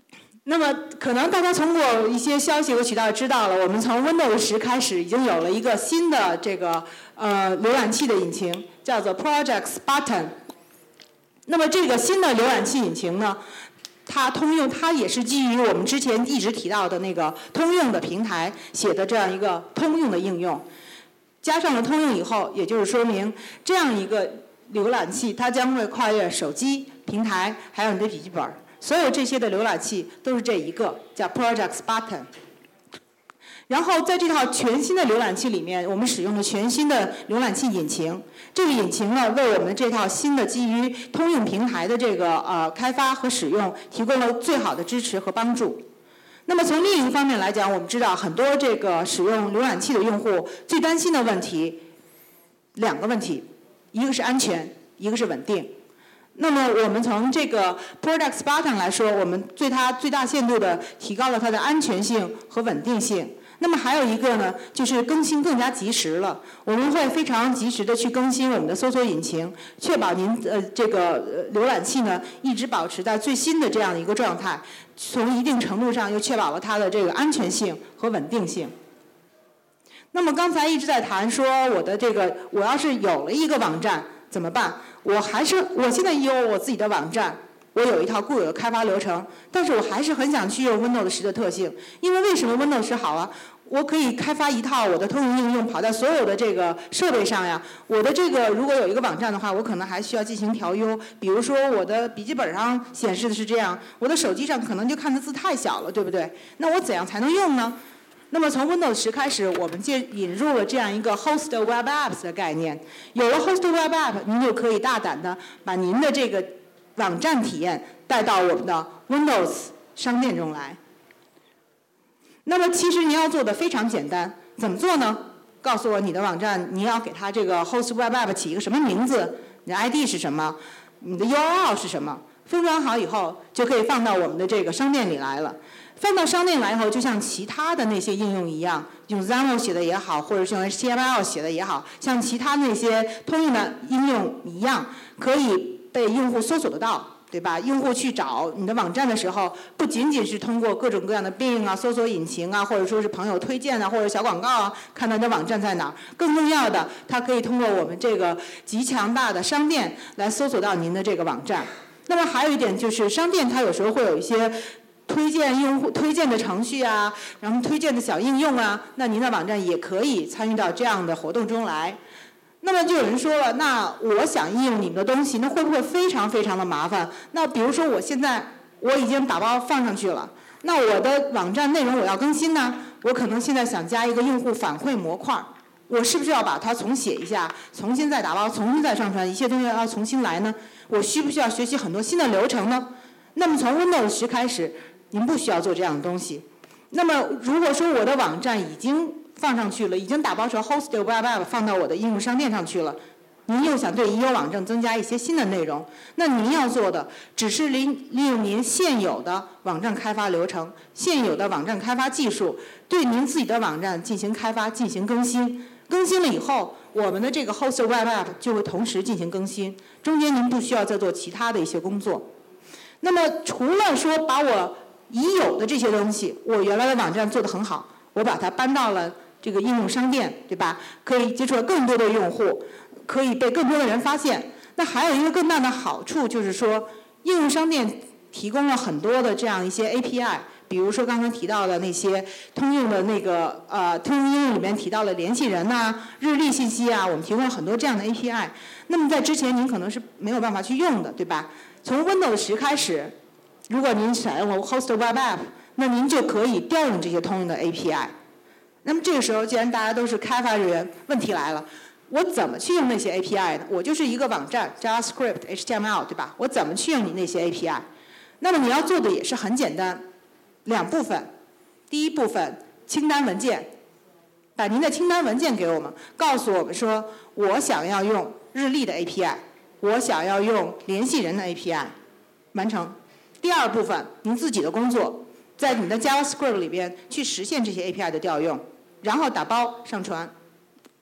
那么可能大家通过一些消息和渠道知道了，我们从 Windows 十开始已经有了一个新的这个呃浏览器的引擎，叫做 Project Spartan。那么这个新的浏览器引擎呢，它通用，它也是基于我们之前一直提到的那个通用的平台写的这样一个通用的应用，加上了通用以后，也就是说明这样一个浏览器它将会跨越手机、平台，还有你的笔记本。所有这些的浏览器都是这一个，叫 Project Spartan。然后在这套全新的浏览器里面，我们使用了全新的浏览器引擎。这个引擎呢，为我们这套新的基于通用平台的这个呃开发和使用提供了最好的支持和帮助。那么从另一个方面来讲，我们知道很多这个使用浏览器的用户最担心的问题，两个问题，一个是安全，一个是稳定。那么我们从这个 Project Spartan 来说，我们对它最大限度的提高了它的安全性和稳定性。那么还有一个呢，就是更新更加及时了。我们会非常及时的去更新我们的搜索引擎，确保您呃这个浏览器呢一直保持在最新的这样的一个状态，从一定程度上又确保了它的这个安全性和稳定性。那么刚才一直在谈说我的这个，我要是有了一个网站怎么办？我还是我现在有我自己的网站，我有一套固有的开发流程，但是我还是很想去用 Windows 十的特性，因为为什么 Windows 十好啊？我可以开发一套我的通用应用，跑在所有的这个设备上呀。我的这个如果有一个网站的话，我可能还需要进行调优，比如说我的笔记本上显示的是这样，我的手机上可能就看的字太小了，对不对？那我怎样才能用呢？那么从 Windows 十开始，我们就引入了这样一个 Host Web Apps 的概念。有了 Host Web App， 您就可以大胆的把您的这个网站体验带到我们的 Windows 商店中来。那么其实您要做的非常简单，怎么做呢？告诉我你的网站，你要给它这个 Host Web App 起一个什么名字？你的 I D 是什么？你的 U R L 是什么？封装好以后，就可以放到我们的这个商店里来了。放到商店来以后，就像其他的那些应用一样，用 XAML 写的也好，或者是用 H T M L 写的也好，像其他那些通用的应用一样，可以被用户搜索得到，对吧？用户去找你的网站的时候，不仅仅是通过各种各样的 Bing 啊、搜索引擎啊，或者说是朋友推荐啊，或者小广告啊，看到你的网站在哪儿。更重要的，它可以通过我们这个极强大的商店来搜索到您的这个网站。那么还有一点就是，商店它有时候会有一些推荐用户推荐的程序啊，然后推荐的小应用啊，那您的网站也可以参与到这样的活动中来。那么就有人说了，那我想应用你们的东西，那会不会非常非常的麻烦？那比如说我现在我已经打包放上去了，那我的网站内容我要更新呢，我可能现在想加一个用户反馈模块，我是不是要把它重写一下，重新再打包，重新再上传，一切东西要重新来呢？我需不需要学习很多新的流程呢？那么从 Windows 十开始，您不需要做这样的东西。那么如果说我的网站已经放上去了，已经打包成 Host Web App 放到我的应用商店上去了，您又想对已有网站增加一些新的内容，那您要做的只是利利用您现有的网站开发流程、现有的网站开发技术，对您自己的网站进行开发、进行更新。更新了以后，我们的这个 Host Web App 就会同时进行更新，中间您不需要再做其他的一些工作。那么除了说把我已有的这些东西，我原来的网站做得很好，我把它搬到了这个应用商店，对吧？可以接触到更多的用户，可以被更多的人发现。那还有一个更大的好处就是说，应用商店提供了很多的这样一些 A P I。比如说刚才提到的那些通用的那个呃通用应用里面提到的联系人呐、啊、日历信息啊，我们提供了很多这样的 A P I。那么在之前您可能是没有办法去用的，对吧？从 Windows 十开始，如果您采用了 Host Web App， 那您就可以调用这些通用的 A P I。那么这个时候，既然大家都是开发人员，问题来了，我怎么去用那些 A P I 呢？我就是一个网站 JavaScript、H T M L， 对吧？我怎么去用你那些 A P I？ 那么你要做的也是很简单。两部分，第一部分清单文件，把您的清单文件给我们，告诉我们说我想要用日历的 A P I， 我想要用联系人的 A P I， 完成。第二部分您自己的工作，在你的 JavaScript 里边去实现这些 A P I 的调用，然后打包上传。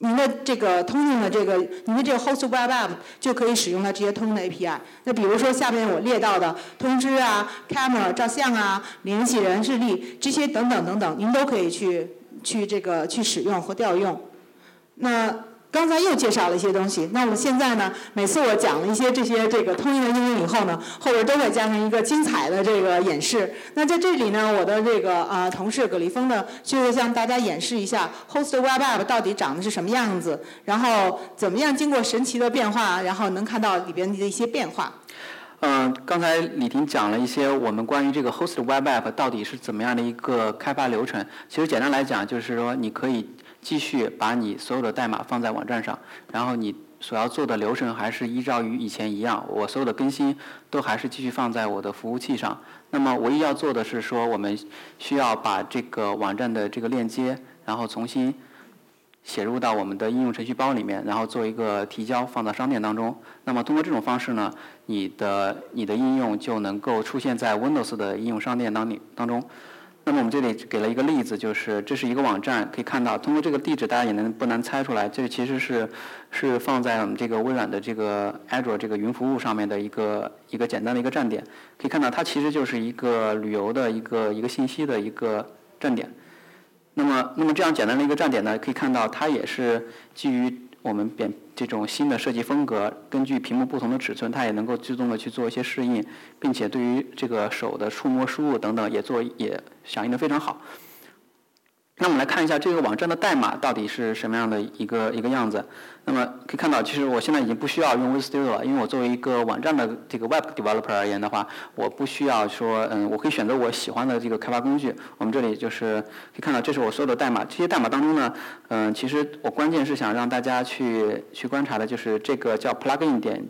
您的这个通用的这个，您的这个 host web app 就可以使用它这些通用的 A P I。那比如说下面我列到的通知啊、camera 照相啊、联系人、日历这些等等等等，您都可以去去这个去使用和调用。那刚才又介绍了一些东西，那我现在呢，每次我讲了一些这些这个通用的应用以后呢，后边都会加上一个精彩的这个演示。那在这里呢，我的这个啊、呃、同事葛立峰呢，就会向大家演示一下 Host Web App 到底长得是什么样子，然后怎么样经过神奇的变化，然后能看到里边的一些变化。 嗯、呃，刚才李婷讲了一些我们关于这个 Host Web App 到底是怎么样的一个开发流程。其实简单来讲，就是说你可以继续把你所有的代码放在网站上，然后你所要做的流程还是依照于以前一样，我所有的更新都还是继续放在我的服务器上。那么唯一要做的是说，我们需要把这个网站的这个链接，然后重新写入到我们的应用程序包里面，然后做一个提交放到商店当中。那么通过这种方式呢，你的你的应用就能够出现在 Windows 的应用商店当里当中。那么我们这里给了一个例子，就是这是一个网站，可以看到通过这个地址大家也能不难猜出来，这其实是是放在我们这个微软的这个 Azure 这个云服务上面的一个一个简单的一个站点。可以看到它其实就是一个旅游的一个一个信息的一个站点。那么那么这样简单的一个站点呢，可以看到它也是基于我们变这种新的设计风格，根据屏幕不同的尺寸，它也能够自动的去做一些适应，并且对于这个手的触摸输入等等也做也响应的非常好。那我们来看一下这个网站的代码到底是什么样的一个一个样子。那么可以看到，其实我现在已经不需要用 Visual Studio 了，因为我作为一个网站的这个 Web Developer 而言的话，我不需要说，嗯，我可以选择我喜欢的这个开发工具。我们这里就是可以看到，这是我所有的代码。这些代码当中呢，嗯，其实我关键是想让大家去去观察的就是这个叫 plugin 点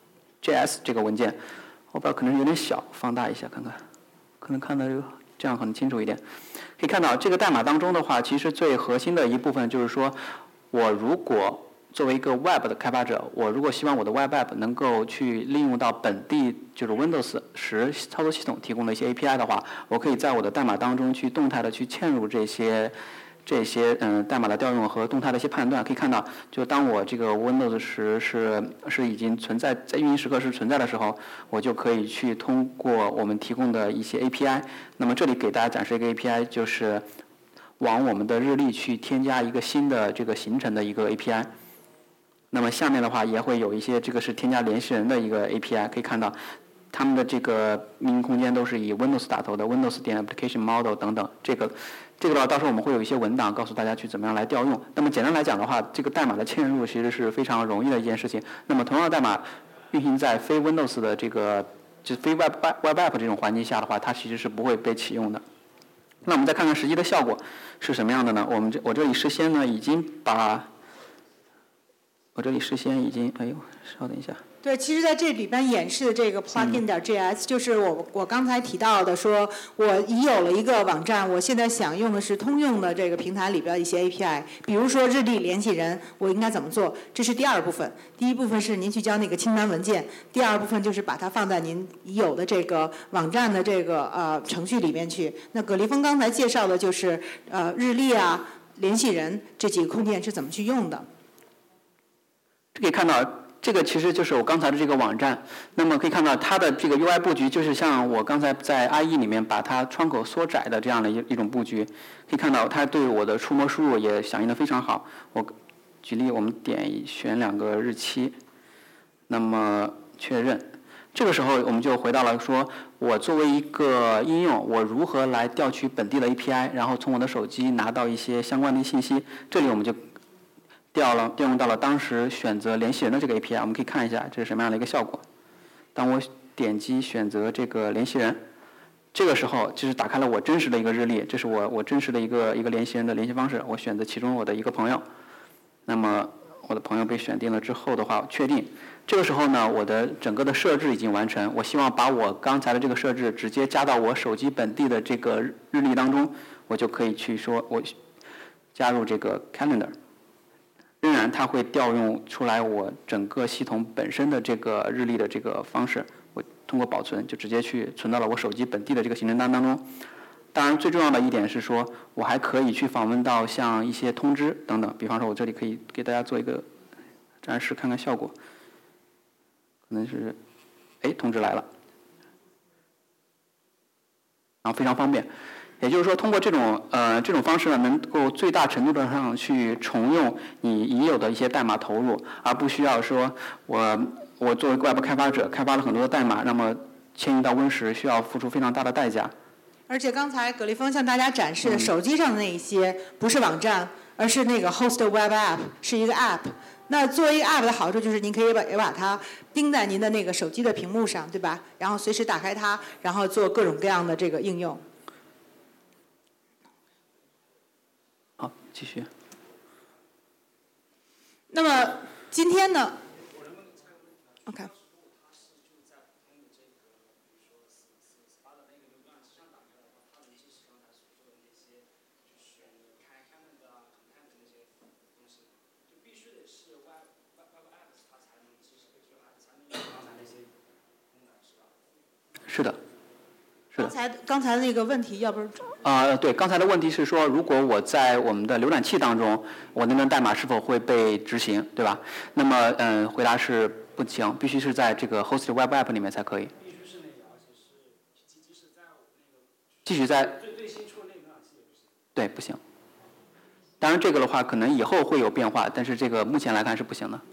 J S 这个文件。我不知道可能有点小，放大一下看看，可能看到这样可能清楚一点。可以看到这个代码当中的话，其实最核心的一部分就是说，我如果作为一个 Web 的开发者，我如果希望我的 Web App 能够去利用到本地就是 Windows 十操作系统提供的一些 A P I 的话，我可以在我的代码当中去动态的去嵌入这些这些嗯代码的调用和动态的一些判断。可以看到，就当我这个 Windows 十是是已经存在在运行时刻是存在的时候，我就可以去通过我们提供的一些 A P I。那么这里给大家展示一个 A P I， 就是往我们的日历去添加一个新的这个行程的一个 A P I。那么下面的话也会有一些，这个是添加联系人的一个 A P I， 可以看到他们的这个命名空间都是以 Windows 打头的 ，Windows 点 Application Model 等等。这个这个的话，到时候我们会有一些文档告诉大家去怎么样来调用。那么简单来讲的话，这个代码的嵌入其实是非常容易的一件事情。那么同样的代码运行在非 Windows 的这个就是非 Web Web App 这种环境下的话，它其实是不会被启用的。那我们再看看实际的效果是什么样的呢？我们这我这里事先呢已经把。我这里事先已经，哎呦，稍等一下。 对，其实在这里边演示的这个 plugin 点 J S，、嗯、就是我我刚才提到的说，说我已有了一个网站，我现在想用的是通用的这个平台里边的一些 A P I， 比如说日历联系人，我应该怎么做？这是第二部分。第一部分是您去交那个清单文件，第二部分就是把它放在您已有的这个网站的这个呃程序里面去。那葛立峰刚才介绍的就是呃日历啊、联系人这几个空间是怎么去用的。 可以看到，这个其实就是我刚才的这个网站。那么可以看到它的这个 U I 布局，就是像我刚才在 I E 里面把它窗口缩窄的这样的一一种布局。可以看到它对我的触摸输入也响应的非常好。我举例，我们点选两个日期，那么确认。这个时候我们就回到了说，我作为一个应用，我如何来调取本地的 A P I， 然后从我的手机拿到一些相关的信息。这里我们就调了调用到了当时选择联系人的这个 A P I， 我们可以看一下这是什么样的一个效果。当我点击选择这个联系人，这个时候就是打开了我真实的一个日历，这是我我真实的一个一个联系人的联系方式。我选择其中我的一个朋友，那么我的朋友被选定了之后的话，确定。这个时候呢，我的整个的设置已经完成。我希望把我刚才的这个设置直接加到我手机本地的这个日历当中，我就可以去说我加入这个 Calendar。仍然它会调用出来我整个系统本身的这个日历的这个方式，我通过保存就直接去存到了我手机本地的这个行程单当中。 当然，最重要的一点是说，我还可以去访问到像一些通知等等，比方说我这里可以给大家做一个展示，看看效果。可能是，哎，通知来了，然后非常方便。也就是说，通过这种呃这种方式呢，能够最大程度的上去重用你已有的一些代码投入，而不需要说我我作为外部开发者开发了很多的代码，那么迁移到 Win 十需要付出非常大的代价。 而且刚才葛立峰向大家展示的手机上的那一些，不是网站，而是那个 hosted web app， 是一个 app。那作为一个 app 的好处就是，您可以把也把它钉在您的那个手机的屏幕上，对吧？然后随时打开它，然后做各种各样的这个应用。 好，继续。 那么今天呢 ？OK。 是的，是的。 刚才刚才那个问题，要不是啊、呃，对，刚才的问题是说，如果我在我们的浏览器当中，我那段代码是否会被执行，对吧？那么，嗯，回答是不行，必须是在这个 hosted web app 里面才可以。 必须是那个，而且是即使在我那个继续在最最新出的那个浏览器也不行。 对，不行。当然，这个的话可能以后会有变化，但是这个目前来看是不行的。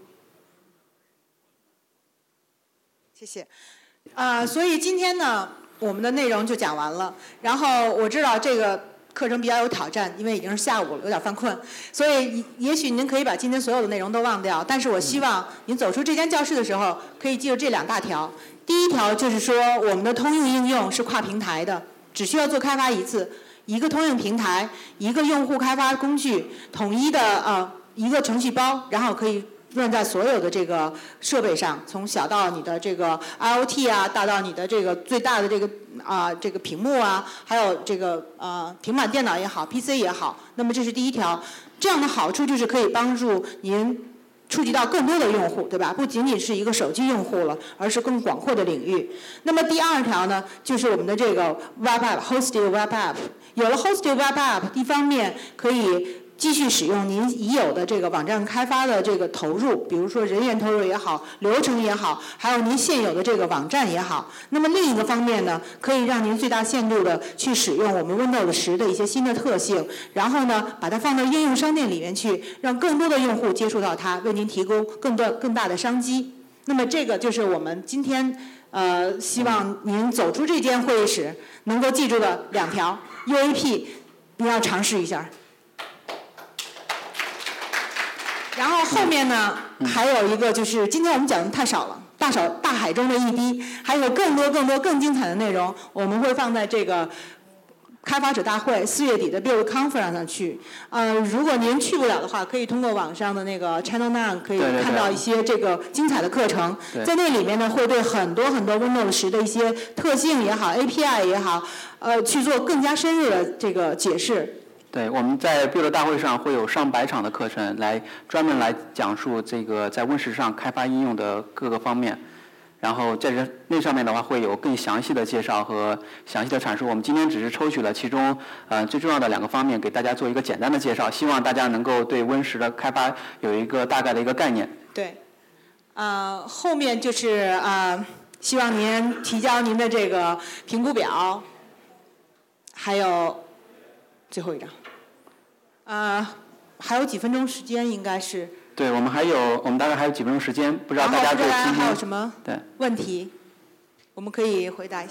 谢谢。啊、呃，所以今天呢，我们的内容就讲完了。然后我知道这个课程比较有挑战，因为已经是下午了，有点犯困。所以也许您可以把今天所有的内容都忘掉，但是我希望您走出这间教室的时候，可以记住这两大条。第一条就是说，我们的通用应用是跨平台的，只需要做开发一次，一个通用平台，一个用户开发工具，统一的呃一个程序包，然后可以用在所有的这个设备上，从小到你的这个 I O T 啊，大到你的这个最大的这个啊、呃、这个屏幕啊，还有这个呃平板电脑也好 ，P C 也好，那么这是第一条。这样的好处就是可以帮助您触及到更多的用户，对吧？不仅仅是一个手机用户了，而是更广阔的领域。那么第二条呢，就是我们的这个 Web App Hosted Web App。有了 Hosted Web App， 一方面可以继续使用您已有的这个网站开发的这个投入，比如说人员投入也好，流程也好，还有您现有的这个网站也好。那么另一个方面呢，可以让您最大限度的去使用我们 Windows 十的一些新的特性，然后呢，把它放到应用商店里面去，让更多的用户接触到它，为您提供更多更大的商机。那么这个就是我们今天呃希望您走出这间会议室能够记住的两条 U A P， 您要尝试一下。然后后面呢，还有一个就是今天我们讲的太少了，大少大海中的一滴，还有更多更多更精彩的内容，我们会放在这个开发者大会四月底的 Build Conference 上去。呃，如果您去不了的话，可以通过网上的那个 Channel Nine 可以看到一些这个精彩的课程。 对对对， 在那里面呢，会对很多很多 Windows 十的一些特性也好 ，A P I 也好，呃，去做更加深入的这个解释。 对，我们在 Build 大会上会有上百场的课程，来专门来讲述这个在 Win 十上开发应用的各个方面。然后在这那上面的话，会有更详细的介绍和详细的阐述。我们今天只是抽取了其中呃最重要的两个方面，给大家做一个简单的介绍，希望大家能够对 Win 十的开发有一个大概的一个概念。 对，呃，后面就是呃，希望您提交您的这个评估表，还有最后一张，呃，还有几分钟时间，应该是。 对，我们还有，我们大概还有几分钟时间，不知道大家对今天还有什么对问题，我们可以回答一下。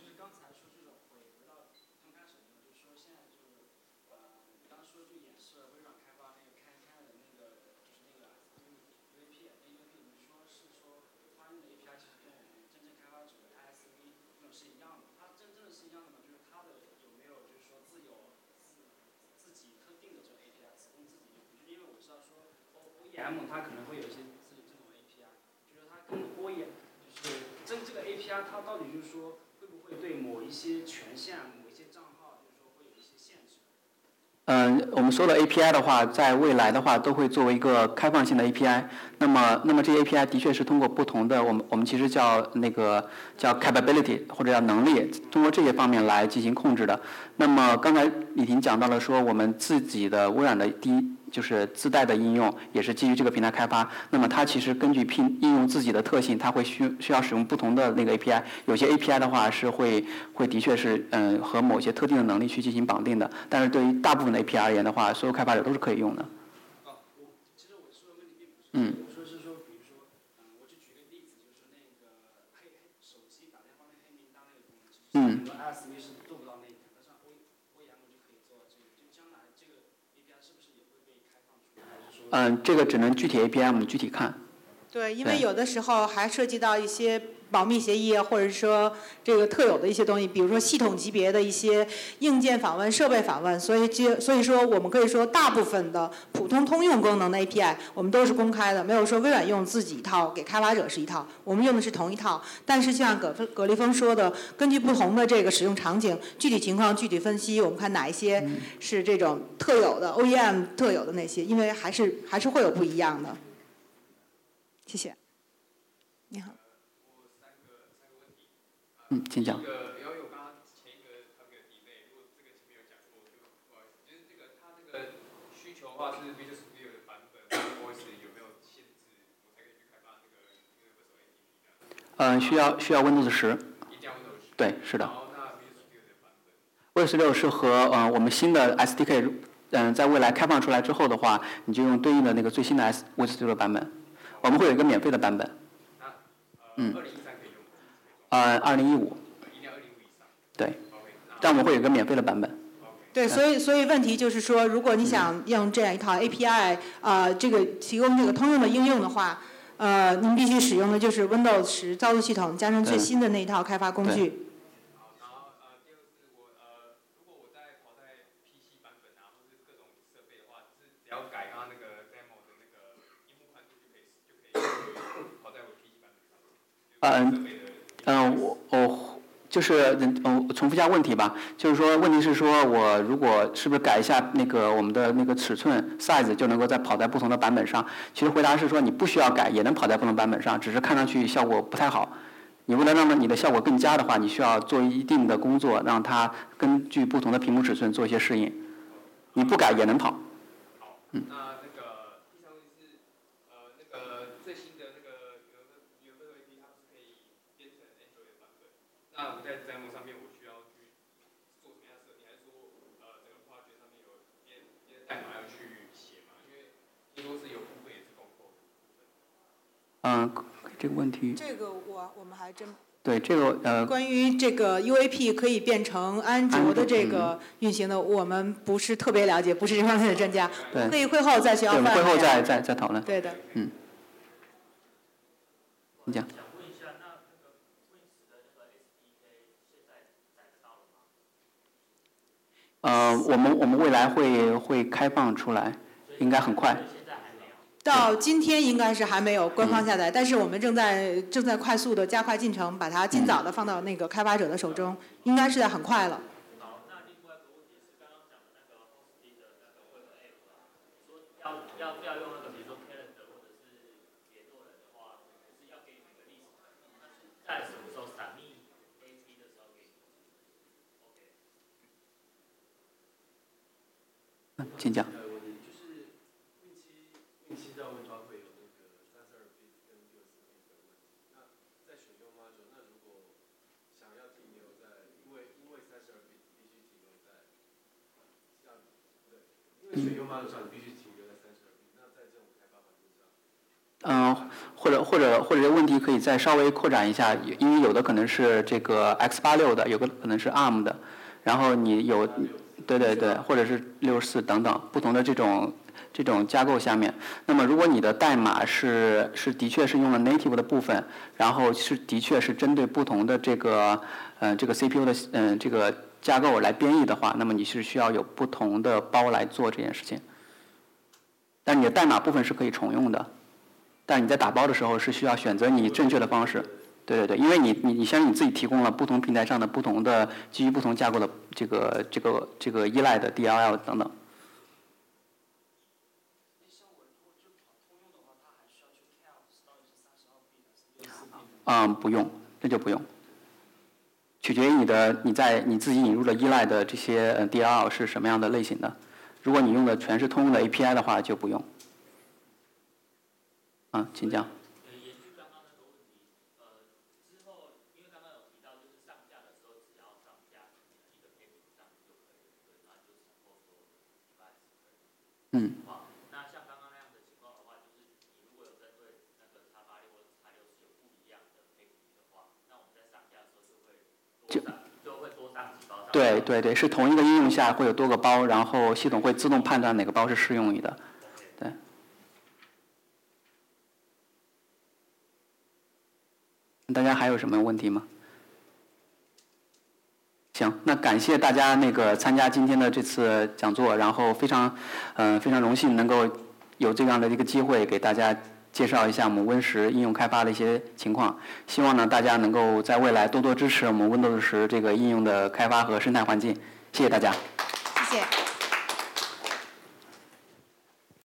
它可能会有一些自己这种 A P I， 就是它跟 O E M， 就是这这个 A P I 它到底就是说会不会对某一些权限、某一些账号，就是说会有一些限制？ 嗯，我们说的 A P I 的话，在未来的话都会作为一个开放性的 A P I。那么，那么这些 A P I 的确是通过不同的，我们我们其实叫那个叫 capability 或者叫能力，通过这些方面来进行控制的。那么刚才李婷讲到了说，我们自己的微软的第一就是自带的应用也是基于这个平台开发。那么它其实根据拼应用自己的特性，它会需需要使用不同的那个 A P I。有些 A P I 的话是会会的确是嗯和某些特定的能力去进行绑定的，但是对于大部分的 A P I 而言的话，所有开发者都是可以用的。 啊，我其实我说的问题并不是， 嗯， 我说是说，比如说，嗯，我就举个例子，就是那个黑黑手机打电话那黑名单那个功能，其实很多 I S V 是做不到那一点，但是欧欧阳我就可以做到这个。就将来这个 A P I 是不是也会被开放出来，还是说？ 嗯，这个只能具体 A P I 我们具体看。 对，因为有的时候还涉及到一些保密协议，或者说这个特有的一些东西，比如说系统级别的一些硬件访问、设备访问，所以就所以说我们可以说大部分的普通通用功能的 A P I 我们都是公开的，没有说微软用自己一套，给开发者是一套，我们用的是同一套。但是像葛葛立峰说的，根据不同的这个使用场景，具体情况具体分析，我们看哪一些是这种特有的 O E M 特有的那些，因为还是还是会有不一样的。谢谢。你好。 嗯，请讲。 这个，然后我刚刚前一个他们有 delay， 如果这个前面有讲过，就不好意思，就是这个它这个需求的话是 Visual Studio 的版本 ，Voice 有没有限制，我才可以去开发这个 Universal A P P 的？ 嗯，需要需要 Windows 十。 一定要 Windows 十。 对，是的。 然后那 Visual Studio 的版本 Windows 十六是和呃我们新的 S D K， 嗯、呃，在未来开放出来之后的话，你就用对应的那个最新的 S Windows 十六版本。我们会有一个免费的版本。 那呃， 嗯。 二零一三可以用吗？ 呃，二零一五。 一定要二零一五以上。 对。 OK。 但我们会有一个免费的版本。 对，所以所以问题就是说，如果你想用这样一套 A P I， 呃，这个提供这个通用的应用的话，呃，您必须使用的就是 Windows 十操作系统加上最新的那一套开发工具。 嗯，嗯，我我就是嗯，我重复一下问题吧，就是说问题是说我如果是不是改一下那个我们的那个尺寸 size 就能够在跑在不同的版本上？其实回答是说你不需要改，也能跑在不同版本上，只是看上去效果不太好。你为了让你的效果更佳的话，你需要做一定的工作，让它根据不同的屏幕尺寸做一些适应。你不改也能跑。 嗯。那那个第三个问题是，呃，那个最新的那个 Universal A P I 它是可以编程 Android 版本。那我在 demo 上面我需要去做什么样的设定？还是说，呃，整个 project 上面有编编代码要去写嘛？因为听说是有部分也是公扣的部分。 嗯，这个问题。 这个我我们还真。 对这个呃， 关于这个 U A P 可以变成安卓的这个运行的，我们不是特别了解，不是这方面的专家，可以会后再去要。 对，我们会后再再再讨论。 对的。 嗯。你讲。 想问一下，那那个 Wins 的那个 S D K 现在载得到了吗？ 呃，我们我们未来会会开放出来，应该很快。 到今天应该是还没有官方下载，嗯、但是我们正在正在快速的加快进程，把它尽早的放到那个开发者的手中，应该是在很快了。 好，那另外一个问题是刚刚讲的那个 hosting 的那个 web app 啊，说要要不要用那个，比如说 calendar 或者是联络人的话，是要给你个 list， 那是在什么时候 submit A P 的时候给你 ？OK。 嗯，请讲。嗯，或者或者或者这个问题可以再稍微扩展一下，因为有的可能是这个 X 八六的，有个可能是 A R M 的，然后你有，对对对，或者是六十四等等不同的这种这种架构下面，那么如果你的代码是是的确是用了 native 的部分，然后是的确是针对不同的这个呃这个 C P U 的嗯、呃、这个架构来编译的话，那么你是需要有不同的包来做这件事情。但你的代码部分是可以重用的，但你在打包的时候是需要选择你正确的方式。对对对，因为你你你相信你自己提供了不同平台上的不同的基于不同架构的这个这个这个依赖的 D L L 等等。 嗯，不用，这就不用。取决于你的你在你自己引入的依赖的这些呃 D L L 是什么样的类型的。如果你用的全是通用的 A P I 的话，就不用。啊，请讲。 呃，延续刚刚那个问题，呃，之后因为刚刚有提到，就是上架的时候只要上架一个 page 上就可以了，对，然后就 support 所有的 device 可以。 嗯。 好，那像刚刚那样的情况的话，就是你如果有针对那个 X 八六或者 X 六十有不一样的 page 的话，那我们在上架的时候就会多上，就会多上几包。 对对对，是同一个应用下会有多个包，然后系统会自动判断哪个包是适用于的。对。大家还有什么问题吗？行，那感谢大家那个参加今天的这次讲座，然后非常，嗯、呃，非常荣幸能够有这样的一个机会给大家介绍一下我们 Win 十应用开发的一些情况。希望呢大家能够在未来多多支持我们 Windows 十这个应用的开发和生态环境。谢谢大家。 谢谢。